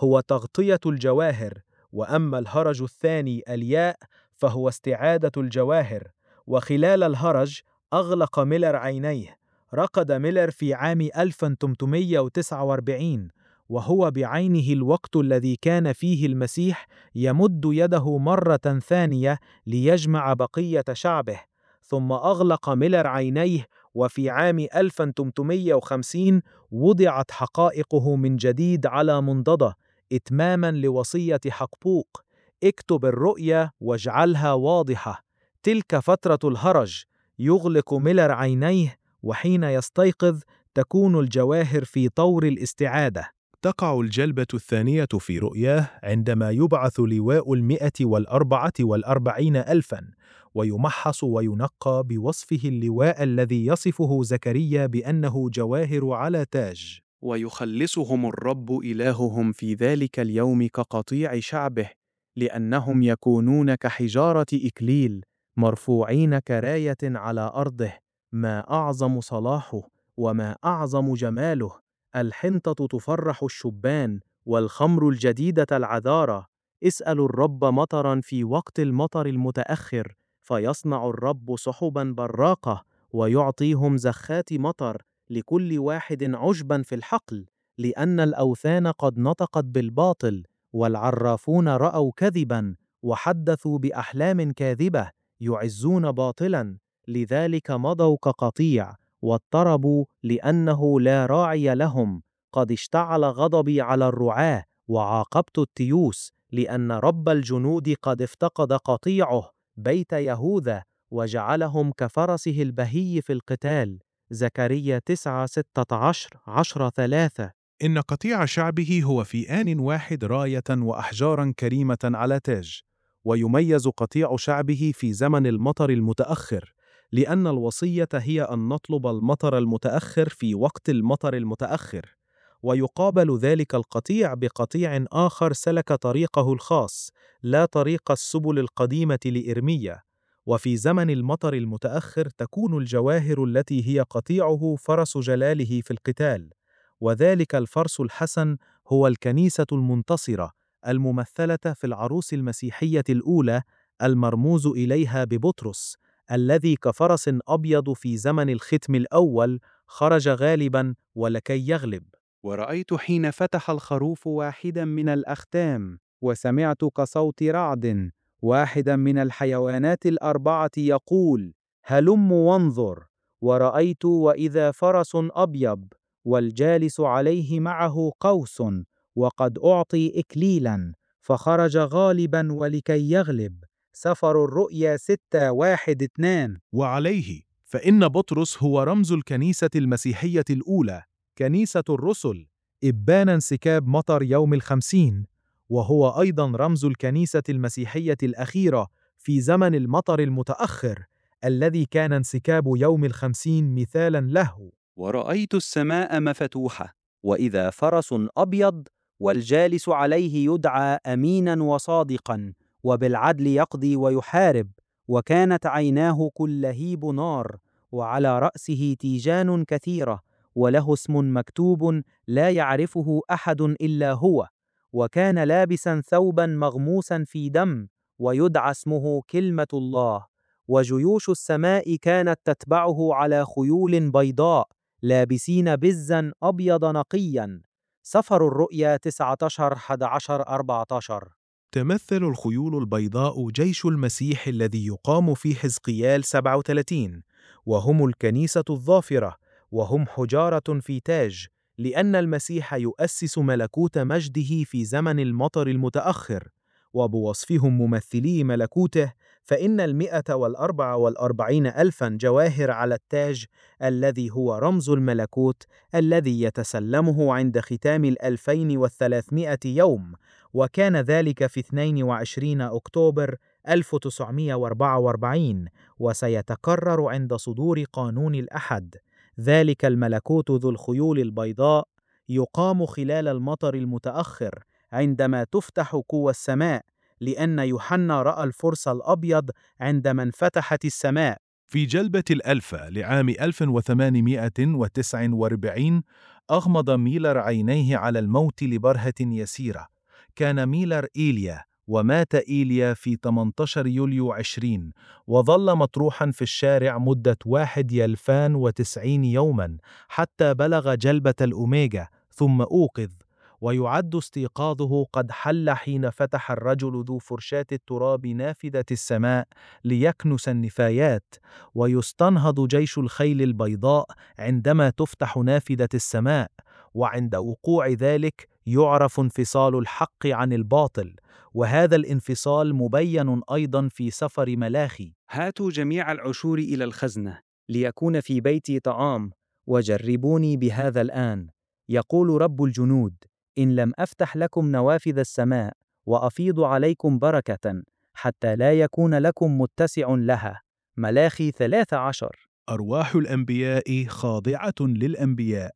هو تغطية الجواهر، وأما الهرج الثاني الياء فهو استعادة الجواهر. وخلال الهرج أغلق ميلر عينيه. رقد ميلر في عام ألف وثمانمائة وتسعة وأربعين، وهو بعينه الوقت الذي كان فيه المسيح يمد يده مرة ثانية ليجمع بقية شعبه. ثم أغلق ميلر عينيه، وفي عام ألف وثمانمائة وخمسين وضعت حقائقه من جديد على منضدة، إتماماً لوصية حقبوق: اكتب الرؤيا واجعلها واضحة. تلك فترة الهرج. يغلق ميلر عينيه، وحين يستيقظ تكون الجواهر في طور الاستعادة. تقع الجلبة الثانية في رؤياه عندما يبعث لواء المئة والأربعة والأربعين ألفاً، ويمحص وينقى بوصفه اللواء الذي يصفه زكريا بأنه جواهر على تاج. ويخلصهم الرب إلههم في ذلك اليوم كقطيع شعبه، لأنهم يكونون كحجارة إكليل مرفوعين كراية على أرضه. ما أعظم صلاحه وما أعظم جماله. الحنطة تفرح الشبان، والخمر الجديدة العذارى. اسألوا الرب مطراً في وقت المطر المتأخر، فيصنع الرب سحباً براقة، ويعطيهم زخات مطر لكل واحد عشباً في الحقل، لأن الأوثان قد نطقت بالباطل، والعرافون رأوا كذباً، وحدثوا بأحلام كاذبة، يعزون باطلاً، لذلك مضوا كقطيع، واضطربوا لأنه لا راعي لهم. قد اشتعل غضبي على الرعاة، وعاقبت التيوس، لأن رب الجنود قد افتقد قطيعه بيت يهوذا، وجعلهم كفرسه البهي في القتال. زكريا تسعة ستة عشر عشرة ثلاثة. إن قطيع شعبه هو في آن واحد راية وأحجاراً كريمة على تاج. ويميز قطيع شعبه في زمن المطر المتأخر، لأن الوصية هي أن نطلب المطر المتأخر في وقت المطر المتأخر. ويقابل ذلك القطيع بقطيع آخر سلك طريقه الخاص، لا طريق السبل القديمة لإرميا. وفي زمن المطر المتأخر تكون الجواهر التي هي قطيعه فرس جلاله في القتال، وذلك الفرس الحسن هو الكنيسة المنتصرة الممثلة في العروس المسيحية الأولى المرموز إليها ببطرس، الذي كفرس أبيض في زمن الختم الأول خرج غالباً ولكي يغلب. ورأيت حين فتح الخروف واحدا من الأختام، وسمعت كصوت رعد واحدا من الحيوانات الأربعة يقول: هلم وانظر. ورأيت وإذا فرس أبيض، والجالس عليه معه قوس، وقد أعطي إكليلا، فخرج غالبا ولكي يغلب. سفر الرؤيا ستة واحد اثنان. وعليه فإن بطرس هو رمز الكنيسة المسيحية الأولى، كنيسة الرسل، إبان انسكاب مطر يوم الخمسين، وهو أيضاً رمز الكنيسة المسيحية الأخيرة في زمن المطر المتأخر، الذي كان انسكاب يوم الخمسين مثالاً له. ورأيت السماء مفتوحة، وإذا فرس أبيض، والجالس عليه يدعى أميناً وصادقاً، وبالعدل يقضي ويحارب، وكانت عيناه كلهيب نار، وعلى رأسه تيجان كثيرة، وله اسم مكتوب لا يعرفه أحد إلا هو. وكان لابساً ثوباً مغموساً في دم، ويدعى اسمه كلمة الله. وجيوش السماء كانت تتبعه على خيول بيضاء، لابسين بزاً أبيض نقياً. سفر الرؤيا تسعة عشر أحد عشر أربعة عشر. تمثل الخيول البيضاء جيش المسيح الذي يقام في حزقيال سبعة وثلاثين، وهم الكنيسة الظافرة، وهم حجارة في تاج، لأن المسيح يؤسس ملكوت مجده في زمن المطر المتأخر. وبوصفهم ممثلي ملكوته، فإن المئة والأربع والأربعين ألفاً جواهر على التاج الذي هو رمز الملكوت الذي يتسلمه عند ختام الألفين والثلاثمائة يوم، وكان ذلك في اثنين وعشرين أكتوبر ألف وتسعمائة وأربعة وأربعين، وسيتكرر عند صدور قانون الأحد. ذلك الملكوت ذو الخيول البيضاء يقام خلال المطر المتأخر عندما تفتح قوى السماء، لأن يوحنا رأى الفرس الأبيض عندما انفتحت السماء. في جلبة الألفة لعام ألف وثمانمائة وتسعة وأربعين أغمض ميلر عينيه على الموت لبرهة يسيرة، كان ميلر إيليا، ومات إيليا في ثمانية عشر يوليو عشرين، وظل مطروحا في الشارع مدة واحد يلفان وتسعين يوما حتى بلغ جلبة الأوميجا ثم أوقظ. ويعد استيقاظه قد حل حين فتح الرجل ذو فرشاة التراب نافذة السماء ليكنس النفايات، ويستنهض جيش الخيل البيضاء عندما تفتح نافذة السماء، وعند وقوع ذلك يعرف انفصال الحق عن الباطل، وهذا الانفصال مبين أيضا في سفر ملاخي. هاتوا جميع العشور إلى الخزنة ليكون في بيتي طعام، وجربوني بهذا الآن، يقول رب الجنود، إن لم أفتح لكم نوافذ السماء وأفيض عليكم بركة حتى لا يكون لكم متسع لها. ملاخي ثلاثة عشر. أرواح الأنبياء خاضعة للأنبياء.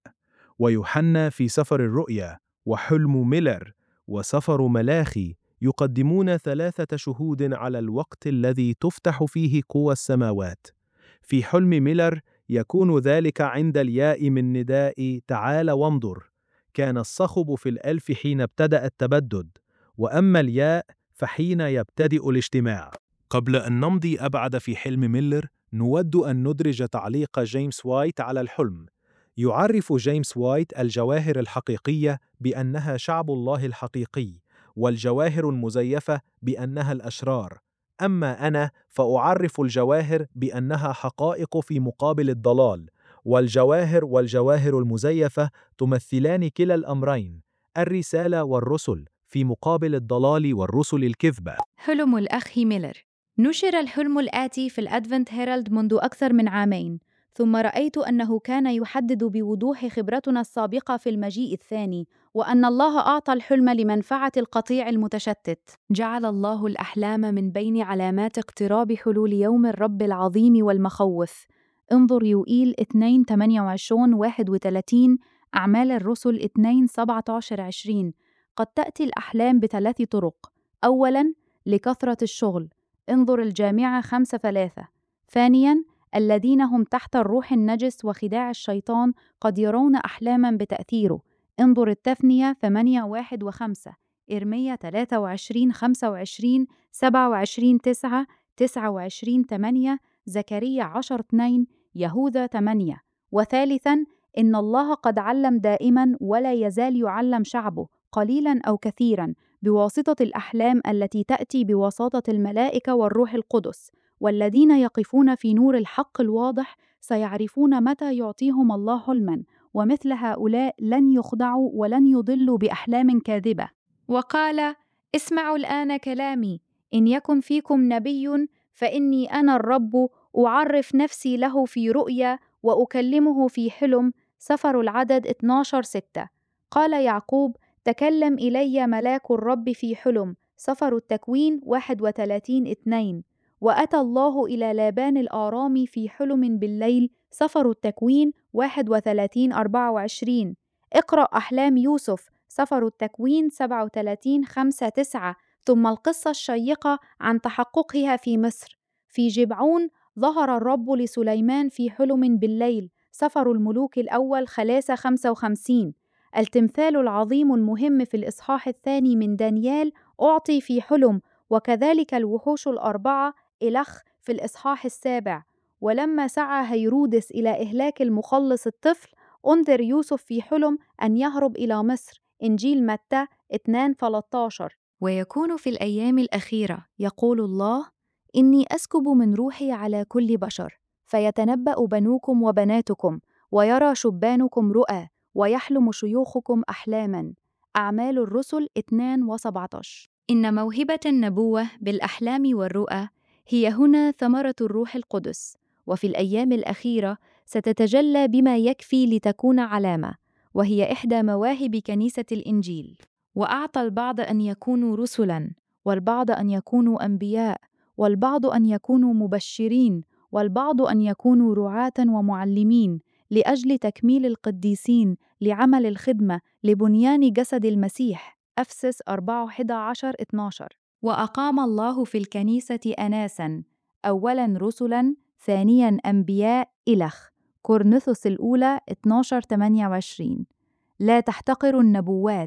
ويوحنا في سفر الرؤيا، وحلم ميلر، وسفر ملاخي يقدمون ثلاثة شهود على الوقت الذي تفتح فيه قوى السماوات. في حلم ميلر يكون ذلك عند الياء من نداء تعال وانظر، كان الصخب في الألف حين ابتدأ التبدد، وأما الياء فحين يبتدئ الاجتماع. قبل أن نمضي أبعد في حلم ميلر، نود أن ندرج تعليق جيمس وايت على الحلم. يعرف جيمس وايت الجواهر الحقيقية بأنها شعب الله الحقيقي، والجواهر المزيفة بأنها الأشرار. أما أنا فأعرف الجواهر بأنها حقائق في مقابل الضلال، والجواهر والجواهر المزيفة تمثلان كلا الأمرين، الرسالة والرسل في مقابل الضلال والرسل الكذبة. حلم الأخ ميلر. نشر الحلم الآتي في الأدفنت هيرالد منذ أكثر من عامين، ثم رأيت أنه كان يحدد بوضوح خبرتنا السابقة في المجيء الثاني، وأن الله أعطى الحلم لمنفعة القطيع المتشتت. جعل الله الأحلام من بين علامات اقتراب حلول يوم الرب العظيم والمخوف. انظر يوئيل اثنين ثمانية وعشرين واحد وثلاثين، أعمال الرسل اثنين سبعة عشر عشرين. قد تأتي الأحلام بثلاث طرق. أولاً، لكثرة الشغل، انظر الجامعة خمسة ثلاثة. ثانياً، الذين هم تحت الروح النجس وخداع الشيطان قد يرون أحلاماً بتأثيره، انظر التثنية ثمانية واحد وخمسة، إرميا ثلاثة وعشرين خمسة وعشرين، سبعة وعشرين تسعة، تسعة وعشرين ثمانية، زكريا عشرة اثنين، يهوذا ثمانية. وثالثاً، إن الله قد علم دائماً ولا يزال يعلم شعبه قليلاً أو كثيراً بواسطة الأحلام التي تأتي بواسطة الملائكة والروح القدس، والذين يقفون في نور الحق الواضح سيعرفون متى يعطيهم الله حلماً، ومثل هؤلاء لن يخدعوا ولن يضلوا بأحلام كاذبة. وقال: اسمعوا الآن كلامي، إن يكن فيكم نبي فإني أنا الرب أعرف نفسي له في رؤيا وأكلمه في حلم. سفر العدد اثنا عشر ستة. قال يعقوب: تكلم إلي ملاك الرب في حلم. سفر التكوين واحد وثلاثين اثنين. وأتى الله إلى لابان الآرامي في حلم بالليل. سفر التكوين واحد وثلاثين أربعة وعشرين. اقرأ أحلام يوسف. سفر التكوين سبعة وثلاثين خمسة تسعة. ثم القصة الشيقة عن تحققها في مصر. في جبعون ظهر الرب لسليمان في حلم بالليل. سفر الملوك الأول خلاصة خمسة وخمسين. التمثال العظيم المهم في الإصحاح الثاني من دانيال أعطي في حلم، وكذلك الوحوش الأربعة إلخ في الإصحاح السابع. ولما سعى هيرودس إلى إهلاك المخلص الطفل، أنذر يوسف في حلم أن يهرب إلى مصر. إنجيل متى اثنين ثلاثة عشر. ويكون في الأيام الأخيرة، يقول الله: إني أسكب من روحي على كل بشر، فيتنبأ بنوكم وبناتكم، ويرى شبانكم رؤى، ويحلم شيوخكم أحلاماً. أعمال الرسل اثنين وسبعة عشر. إن موهبة النبوة بالأحلام والرؤى هي هنا ثمرة الروح القدس، وفي الأيام الأخيرة ستتجلى بما يكفي لتكون علامة، وهي إحدى مواهب كنيسة الإنجيل. وأعطى البعض أن يكونوا رسلاً، والبعض أن يكونوا أنبياء، والبعض أن يكونوا مبشرين، والبعض أن يكونوا رعاة ومعلمين، لأجل تكميل القديسين، لعمل الخدمة، لبنيان جسد المسيح. أفسس أربعة واحد عشر اثنا عشر. وأقام الله في الكنيسة أناساً، أولاً رسلاً، ثانياً أنبياء إلخ. كورنثوس الأولى اثنا عشر ثمانية وعشرين. لا تحتقروا النبوات،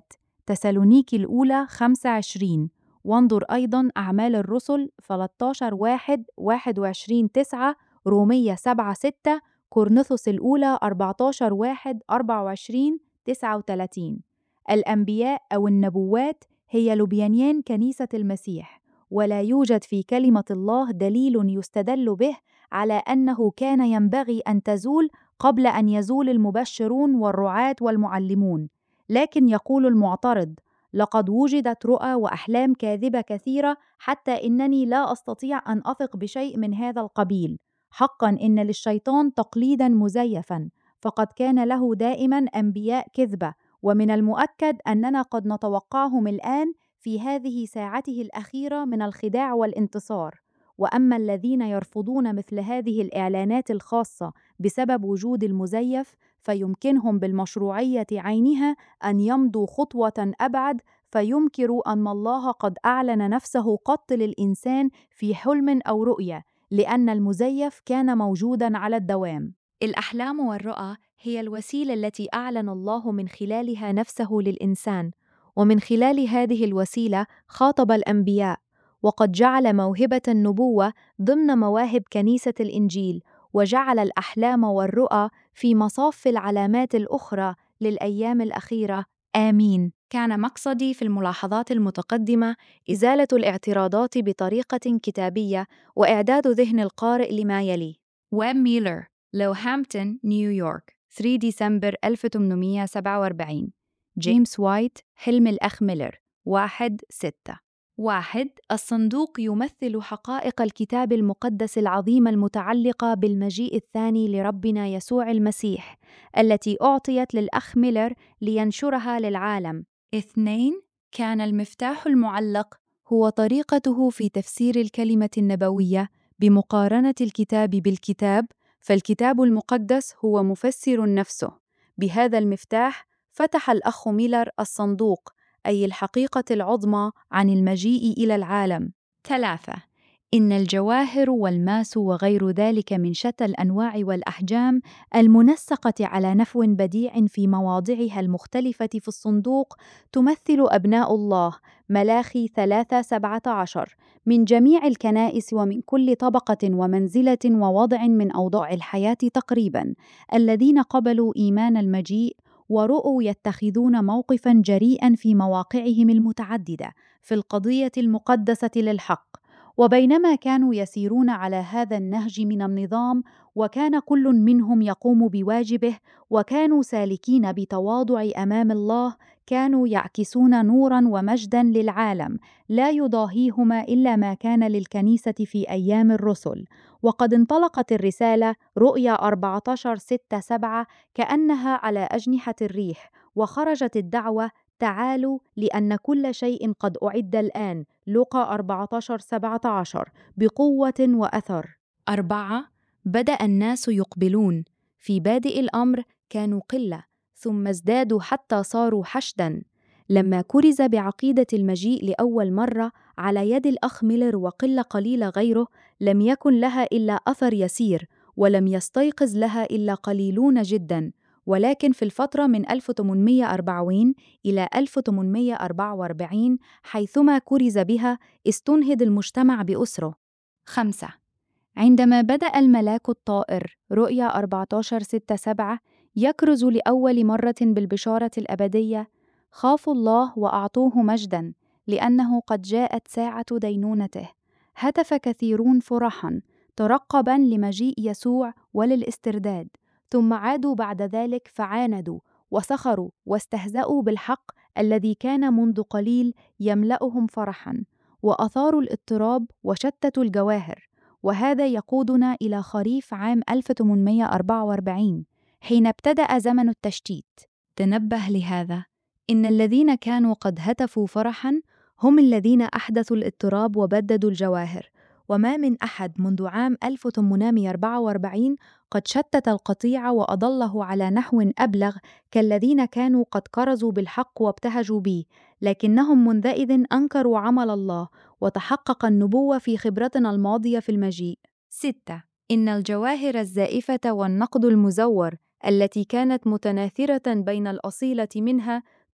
تسالونيكي الأولى خمسة وعشرين، وانظر أيضاً أعمال الرسل ثلاثة عشر واحد، واحد وعشرين تسعة، رومية سبعة ستة، كورنثوس الأولى أربعة عشر واحد، أربعة وعشرين، تسعة وثلاثين. الأنبياء أو النبوات هي لبنيان كنيسة المسيح، ولا يوجد في كلمة الله دليل يستدل به على أنه كان ينبغي أن تزول قبل أن يزول المبشرون والرعاة والمعلمون. لكن يقول المعترض: لقد وجدت رؤى وأحلام كاذبة كثيرة حتى إنني لا أستطيع أن أثق بشيء من هذا القبيل. حقاً إن للشيطان تقليداً مزيفاً، فقد كان له دائماً أنبياء كذبة، ومن المؤكد أننا قد نتوقعهم الآن في هذه ساعته الأخيرة من الخداع والانتصار. وأما الذين يرفضون مثل هذه الإعلانات الخاصة بسبب وجود المزيف، فيمكنهم بالمشروعية عينها أن يمضوا خطوة أبعد، فينكروا أن الله قد أعلن نفسه قط للإنسان في حلم أو رؤية، لأن المزيف كان موجوداً على الدوام. الأحلام والرؤى هي الوسيلة التي أعلن الله من خلالها نفسه للإنسان، ومن خلال هذه الوسيلة خاطب الأنبياء، وقد جعل موهبة النبوة ضمن مواهب كنيسة الإنجيل، وجعل الأحلام والرؤى في مصاف العلامات الأخرى للأيام الأخيرة. آمين. كان مقصدي في الملاحظات المتقدمة إزالة الاعتراضات بطريقة كتابية وإعداد ذهن القارئ لما يلي. ويب ميلر، لوهامبتون، نيويورك، ثلاثة ديسمبر ألف وثمانمائة وسبعة وأربعين. جيمس وايت، حلم الأخ ميلر، واحد ستة. واحد. الصندوق يمثل حقائق الكتاب المقدس العظيمة المتعلقة بالمجيء الثاني لربنا يسوع المسيح، التي أعطيت للأخ ميلر لينشرها للعالم. اثنين. كان المفتاح المعلق هو طريقته في تفسير الكلمة النبوية بمقارنة الكتاب بالكتاب، فالكتاب المقدس هو مفسر نفسه. بهذا المفتاح فتح الأخ ميلر الصندوق، أي الحقيقة العظمى عن المجيء إلى العالم. ثلاثة. إن الجواهر والماس وغير ذلك من شتى الأنواع والأحجام المنسقة على نحو بديع في مواضعها المختلفة في الصندوق تمثل أبناء الله، ملاخي ثلاثة سبعة عشر، من جميع الكنائس ومن كل طبقة ومنزلة ووضع من أوضاع الحياة تقريباً، الذين قبلوا إيمان المجيء ورؤوا يتخذون موقفاً جريئاً في مواقعهم المتعددة في القضية المقدسة للحق. وبينما كانوا يسيرون على هذا النهج من النظام، وكان كل منهم يقوم بواجبه، وكانوا سالكين بتواضع أمام الله، كانوا يعكسون نوراً ومجداً للعالم لا يضاهيهما إلا ما كان للكنيسة في أيام الرسل. وقد انطلقت الرسالة رؤيا أربعة عشر ستة سبعة كأنها على أجنحة الريح، وخرجت الدعوة: تعالوا لأن كل شيء قد أعد الآن، لوقا أربعة عشر سبعة عشر، بقوة وأثر. أربعة. بدأ الناس يقبلون. في بادئ الأمر كانوا قلة، ثم ازدادوا حتى صاروا حشداً. لما كرز بعقيدة المجيء لأول مرة على يد الأخ ميلر وقلة قليلة غيره، لم يكن لها إلا أثر يسير، ولم يستيقظ لها إلا قليلون جداً. ولكن في الفترة من ألف وثمانمائة وأربعين إلى ألف وثمانمائة وأربعة وأربعين، حيثما كرز بها، استنهض المجتمع بأسره. خمسة. عندما بدأ الملاك الطائر رؤيا أربعة عشر ستة سبعة يكرز لأول مرة بالبشارة الأبدية، خافوا الله وأعطوه مجداً، لأنه قد جاءت ساعة دينونته. هتف كثيرون فرحاً ترقباً لمجيء يسوع وللاسترداد، ثم عادوا بعد ذلك فعاندوا وسخروا واستهزأوا بالحق الذي كان منذ قليل يملأهم فرحاً، وأثاروا الاضطراب وشتتوا الجواهر. وهذا يقودنا إلى خريف عام ألف وثمانمائة وأربعة وأربعين، حين ابتدأ زمن التشتيت. تنبه لهذا: إن الذين كانوا قد هتفوا فرحاً هم الذين أحدثوا الاضطراب وبددوا الجواهر. وما من أحد منذ عام ألف وثمانمائة وأربعة وأربعين قد شتت القطيع وأضله على نحو أبلغ كالذين كانوا قد كرزوا بالحق وابتهجوا به، لكنهم منذئذ أنكروا عمل الله، وتحقق النبوة في خبرتنا الماضية في المجيء. ستة. إن الجواهر الزائفة والنقد المزور التي كانت متناثرة بين الأصيلة منها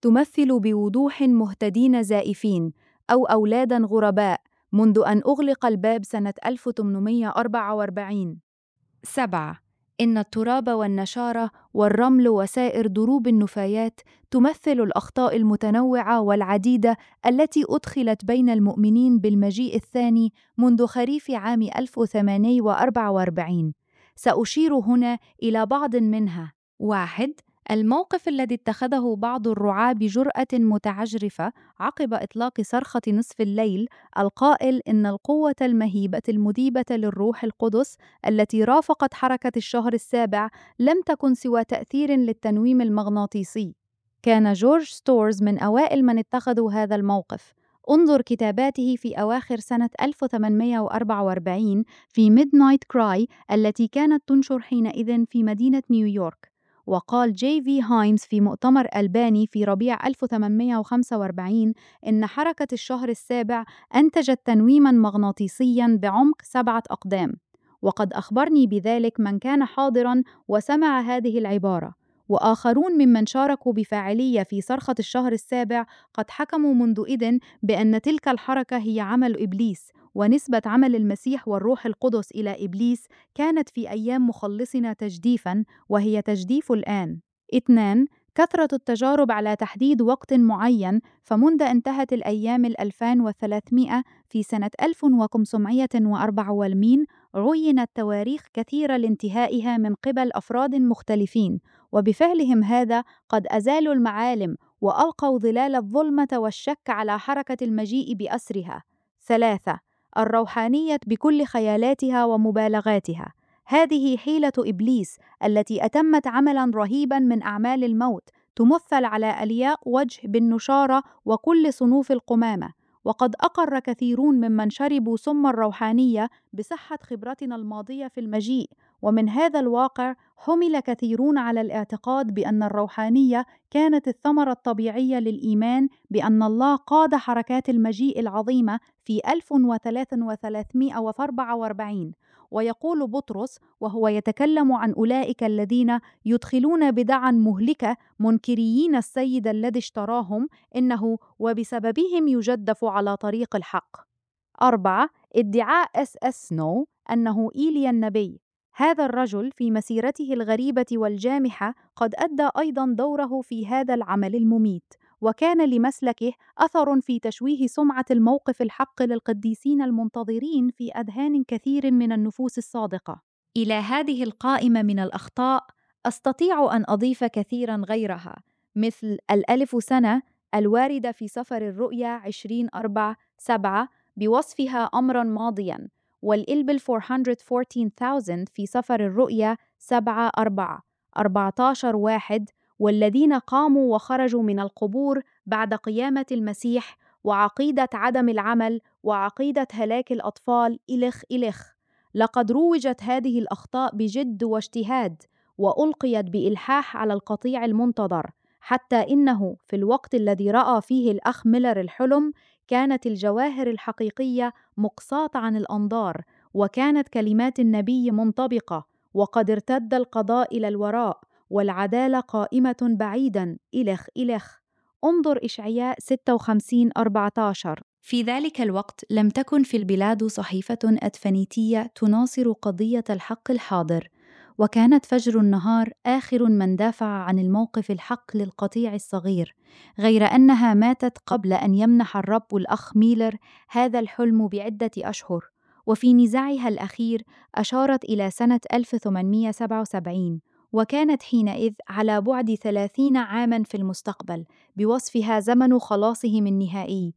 تمثل بوضوح مهتدين زائفين أو أولادا غرباء منذ أن أغلق الباب سنة ألف وثمانمائة وأربعة وأربعين. سبعة. إن التراب والنشارة والرمل وسائر ضروب النفايات تمثل الأخطاء المتنوعة والعديدة التي أدخلت بين المؤمنين بالمجيء الثاني منذ خريف عام ألف وثمانمائة وأربعة وأربعين. سأشير هنا إلى بعض منها. واحد. الموقف الذي اتخذه بعض الرعاة بجرأة متعجرفة عقب إطلاق صرخة نصف الليل القائل إن القوة المهيبة المذيبة للروح القدس التي رافقت حركة الشهر السابع لم تكن سوى تأثير للتنويم المغناطيسي. كان جورج ستورز من أوائل من اتخذوا هذا الموقف. انظر كتاباته في أواخر سنة ألف وثمانمائة وأربعة وأربعين في ميدنايت كراي التي كانت تنشر حينئذ في مدينة نيويورك. وقال جي في هايمز في مؤتمر ألباني في ربيع ألف وثمانمائة وخمسة وأربعين إن حركة الشهر السابع أنتجت تنويماً مغناطيسياً بعمق سبعة أقدام. وقد أخبرني بذلك من كان حاضراً وسمع هذه العبارة. وآخرون ممن شاركوا بفاعلية في صرخة الشهر السابع قد حكموا منذ إذن بأن تلك الحركة هي عمل إبليس، ونسبة عمل المسيح والروح القدس إلى إبليس كانت في أيام مخلصنا تجديفاً، وهي تجديف الآن. اثنان. كثرة التجارب على تحديد وقت معين، فمنذ انتهت الأيام الألفان وثلاثمائة في سنة ألف وخمسمائة وأربعة والمين عينت تواريخ كثيرة لانتهائها من قبل أفراد مختلفين، وبفعلهم هذا قد أزالوا المعالم وألقوا ظلال الظلمة والشك على حركة المجيء بأسرها. ثلاثة. الروحانية بكل خيالاتها ومبالغاتها. هذه حيلة إبليس التي أتمت عملاً رهيباً من أعمال الموت تمثل على ألياق وجه بالنشارة وكل صنوف القمامة. وقد أقر كثيرون ممن شربوا سم الروحانية بصحة خبرتنا الماضية في المجيء، ومن هذا الواقع حمل كثيرون على الاعتقاد بأن الروحانية كانت الثمرة الطبيعية للإيمان بأن الله قاد حركات المجيء العظيمة في ألف وثلاثمائة وأربعة وأربعين. ويقول بطرس وهو يتكلم عن أولئك الذين يدخلون بدعا مهلكة منكريين السيد الذي اشتراهم إنه وبسببهم يجدف على طريق الحق. أربعة. ادعاء اس اس سنو أنه إيليا النبي. هذا الرجل في مسيرته الغريبة والجامحة قد أدى أيضاً دوره في هذا العمل المميت، وكان لمسلكه أثر في تشويه سمعة الموقف الحق للقديسين المنتظرين في أذهان كثير من النفوس الصادقة. إلى هذه القائمة من الأخطاء أستطيع أن أضيف كثيراً غيرها، مثل الألف سنة الواردة في سفر الرؤيا عشرين أربعة سبعة بوصفها أمراً ماضياً، والإلبل أربعمائة وأربعة عشر ألف في سفر الرؤيا سبعة أربعة أربعة عشر واحد، والذين قاموا وخرجوا من القبور بعد قيامة المسيح، وعقيدة عدم العمل، وعقيدة هلاك الأطفال إلخ إلخ. لقد روجت هذه الأخطاء بجد واجتهاد، وألقيت بإلحاح على القطيع المنتظر، حتى إنه في الوقت الذي رأى فيه الأخ ميلر الحلم كانت الجواهر الحقيقية مقصاة عن الأنظار، وكانت كلمات النبي منطبقة، وقد ارتد القضاء إلى الوراء، والعدالة قائمة بعيداً إلخ إلخ. انظر إشعياء ستة وخمسين أربعة عشر. في ذلك الوقت لم تكن في البلاد صحيفة أدفنيتية تناصر قضية الحق الحاضر، وكانت فجر النهار آخر من دافع عن الموقف الحق للقطيع الصغير، غير أنها ماتت قبل أن يمنح الرب الأخ ميلر هذا الحلم بعدة أشهر. وفي نزاعها الأخير أشارت إلى سنة ألف وثمانمائة وسبعة وسبعين، وكانت حينئذ على بعد ثلاثين عاماً في المستقبل، بوصفها زمن خلاصهم النهائي.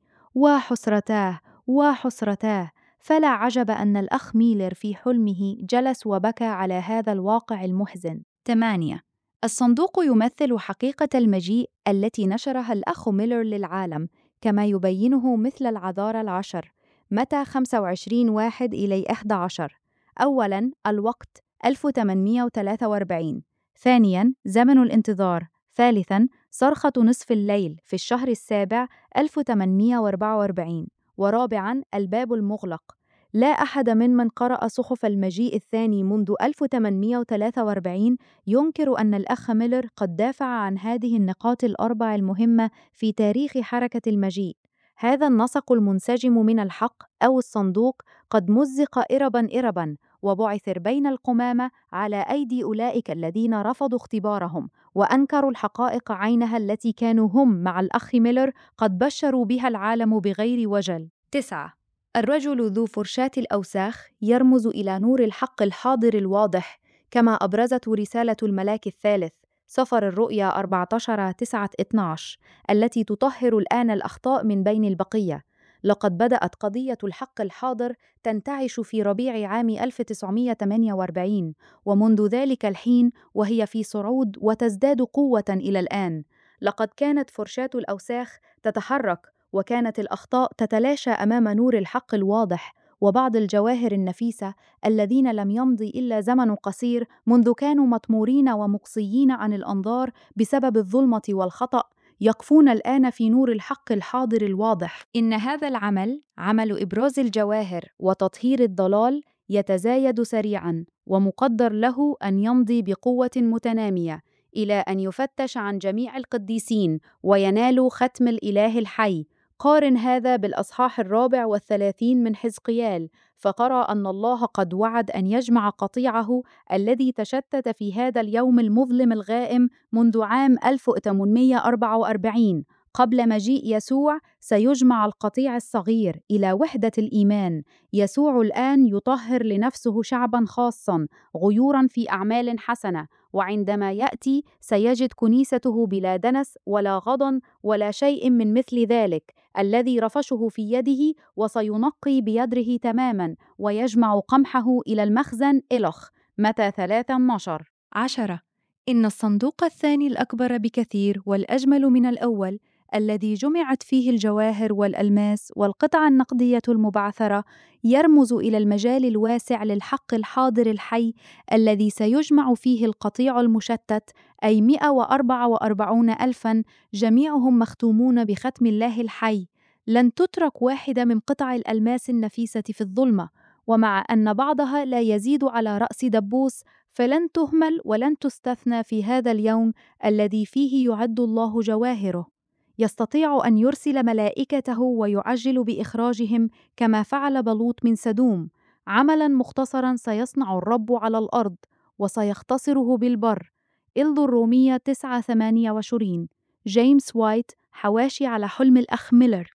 وحسرتاه وحسرتاه، فلا عجب أن الأخ ميلر في حلمه جلس وبكى على هذا الواقع المحزن. ثمانية. الصندوق يمثل حقيقة المجيء التي نشرها الأخ ميلر للعالم، كما يبينه مثل العذارى العشر، متى خمسة وعشرين واحد إلى أحد عشر. أولاً الوقت ألف وثمانمائة وثلاثة وأربعين. ثانياً زمن الانتظار. ثالثاً صرخة نصف الليل في الشهر السابع ألف وثمانمائة وأربعة وأربعين. ورابعاً الباب المغلق. لا أحد ممن قرأ صحف المجيء الثاني منذ ألف وثمانمائة وثلاثة وأربعين ينكر أن الأخ ميلر قد دافع عن هذه النقاط الأربع المهمة في تاريخ حركة المجيء. هذا النسق المنسجم من الحق أو الصندوق قد مزق إرباً إرباً وبعثر بين القمامة على أيدي أولئك الذين رفضوا اختبارهم وأنكروا الحقائق عينها التي كانوا هم مع الأخ ميلر قد بشروا بها العالم بغير وجل. تسعة. الرجل ذو فرشاة الأوساخ يرمز إلى نور الحق الحاضر الواضح، كما أبرزته رسالة الملاك الثالث سفر الرؤيا أربعة عشر تسعة اثنا عشر التي تطهر الآن الأخطاء من بين البقية. لقد بدأت قضية الحق الحاضر تنتعش في ربيع عام ألف وتسعمائة وثمانية وأربعين، ومنذ ذلك الحين وهي في صعود وتزداد قوة إلى الآن. لقد كانت فرشاة الأوساخ تتحرك، وكانت الأخطاء تتلاشى أمام نور الحق الواضح، وبعض الجواهر النفيسة الذين لم يمضي إلا زمن قصير منذ كانوا مطمورين ومقصيين عن الأنظار بسبب الظلمة والخطأ يقفون الآن في نور الحق الحاضر الواضح. إن هذا العمل، عمل إبراز الجواهر وتطهير الضلال، يتزايد سريعاً، ومقدر له أن يمضي بقوة متنامية إلى أن يفتش عن جميع القديسين وينال ختم الإله الحي. قارن هذا بالأصحاح الرابع والثلاثين من حزقيال، فقرأ أن الله قد وعد أن يجمع قطيعه الذي تشتت في هذا اليوم المظلم الغائم منذ عام ألف وثمانمائة وأربعة وأربعين. قبل مجيء يسوع سيجمع القطيع الصغير إلى وحدة الإيمان. يسوع الآن يطهر لنفسه شعباً خاصاً غيوراً في أعمال حسنة، وعندما يأتي سيجد كنيسته بلا دنس ولا غضن ولا شيء من مثل ذلك الذي رفشه في يده، وسينقي بيدره تماماً ويجمع قمحه إلى المخزن إلخ. متى ثلاثة عشر. عشرة. إن الصندوق الثاني الأكبر بكثير والأجمل من الأول، الذي جمعت فيه الجواهر والألماس والقطع النقدية المبعثرة، يرمز إلى المجال الواسع للحق الحاضر الحي الذي سيجمع فيه القطيع المشتت، أي مئة وأربعة وأربعين ألفاً، جميعهم مختومون بختم الله الحي. لن تترك واحدة من قطع الألماس النفيسة في الظلمة، ومع أن بعضها لا يزيد على رأس دبوس، فلن تهمل ولن تستثنى في هذا اليوم الذي فيه يعد الله جواهره. يستطيع أن يرسل ملائكته ويعجل بإخراجهم كما فعل بلوط من سدوم. عملاً مختصراً سيصنع الرب على الأرض وسيختصره بالبر. إلد الرومية تسعة ثمانية وعشرين. جيمس وايت، حواشي على حلم الأخ ميلر.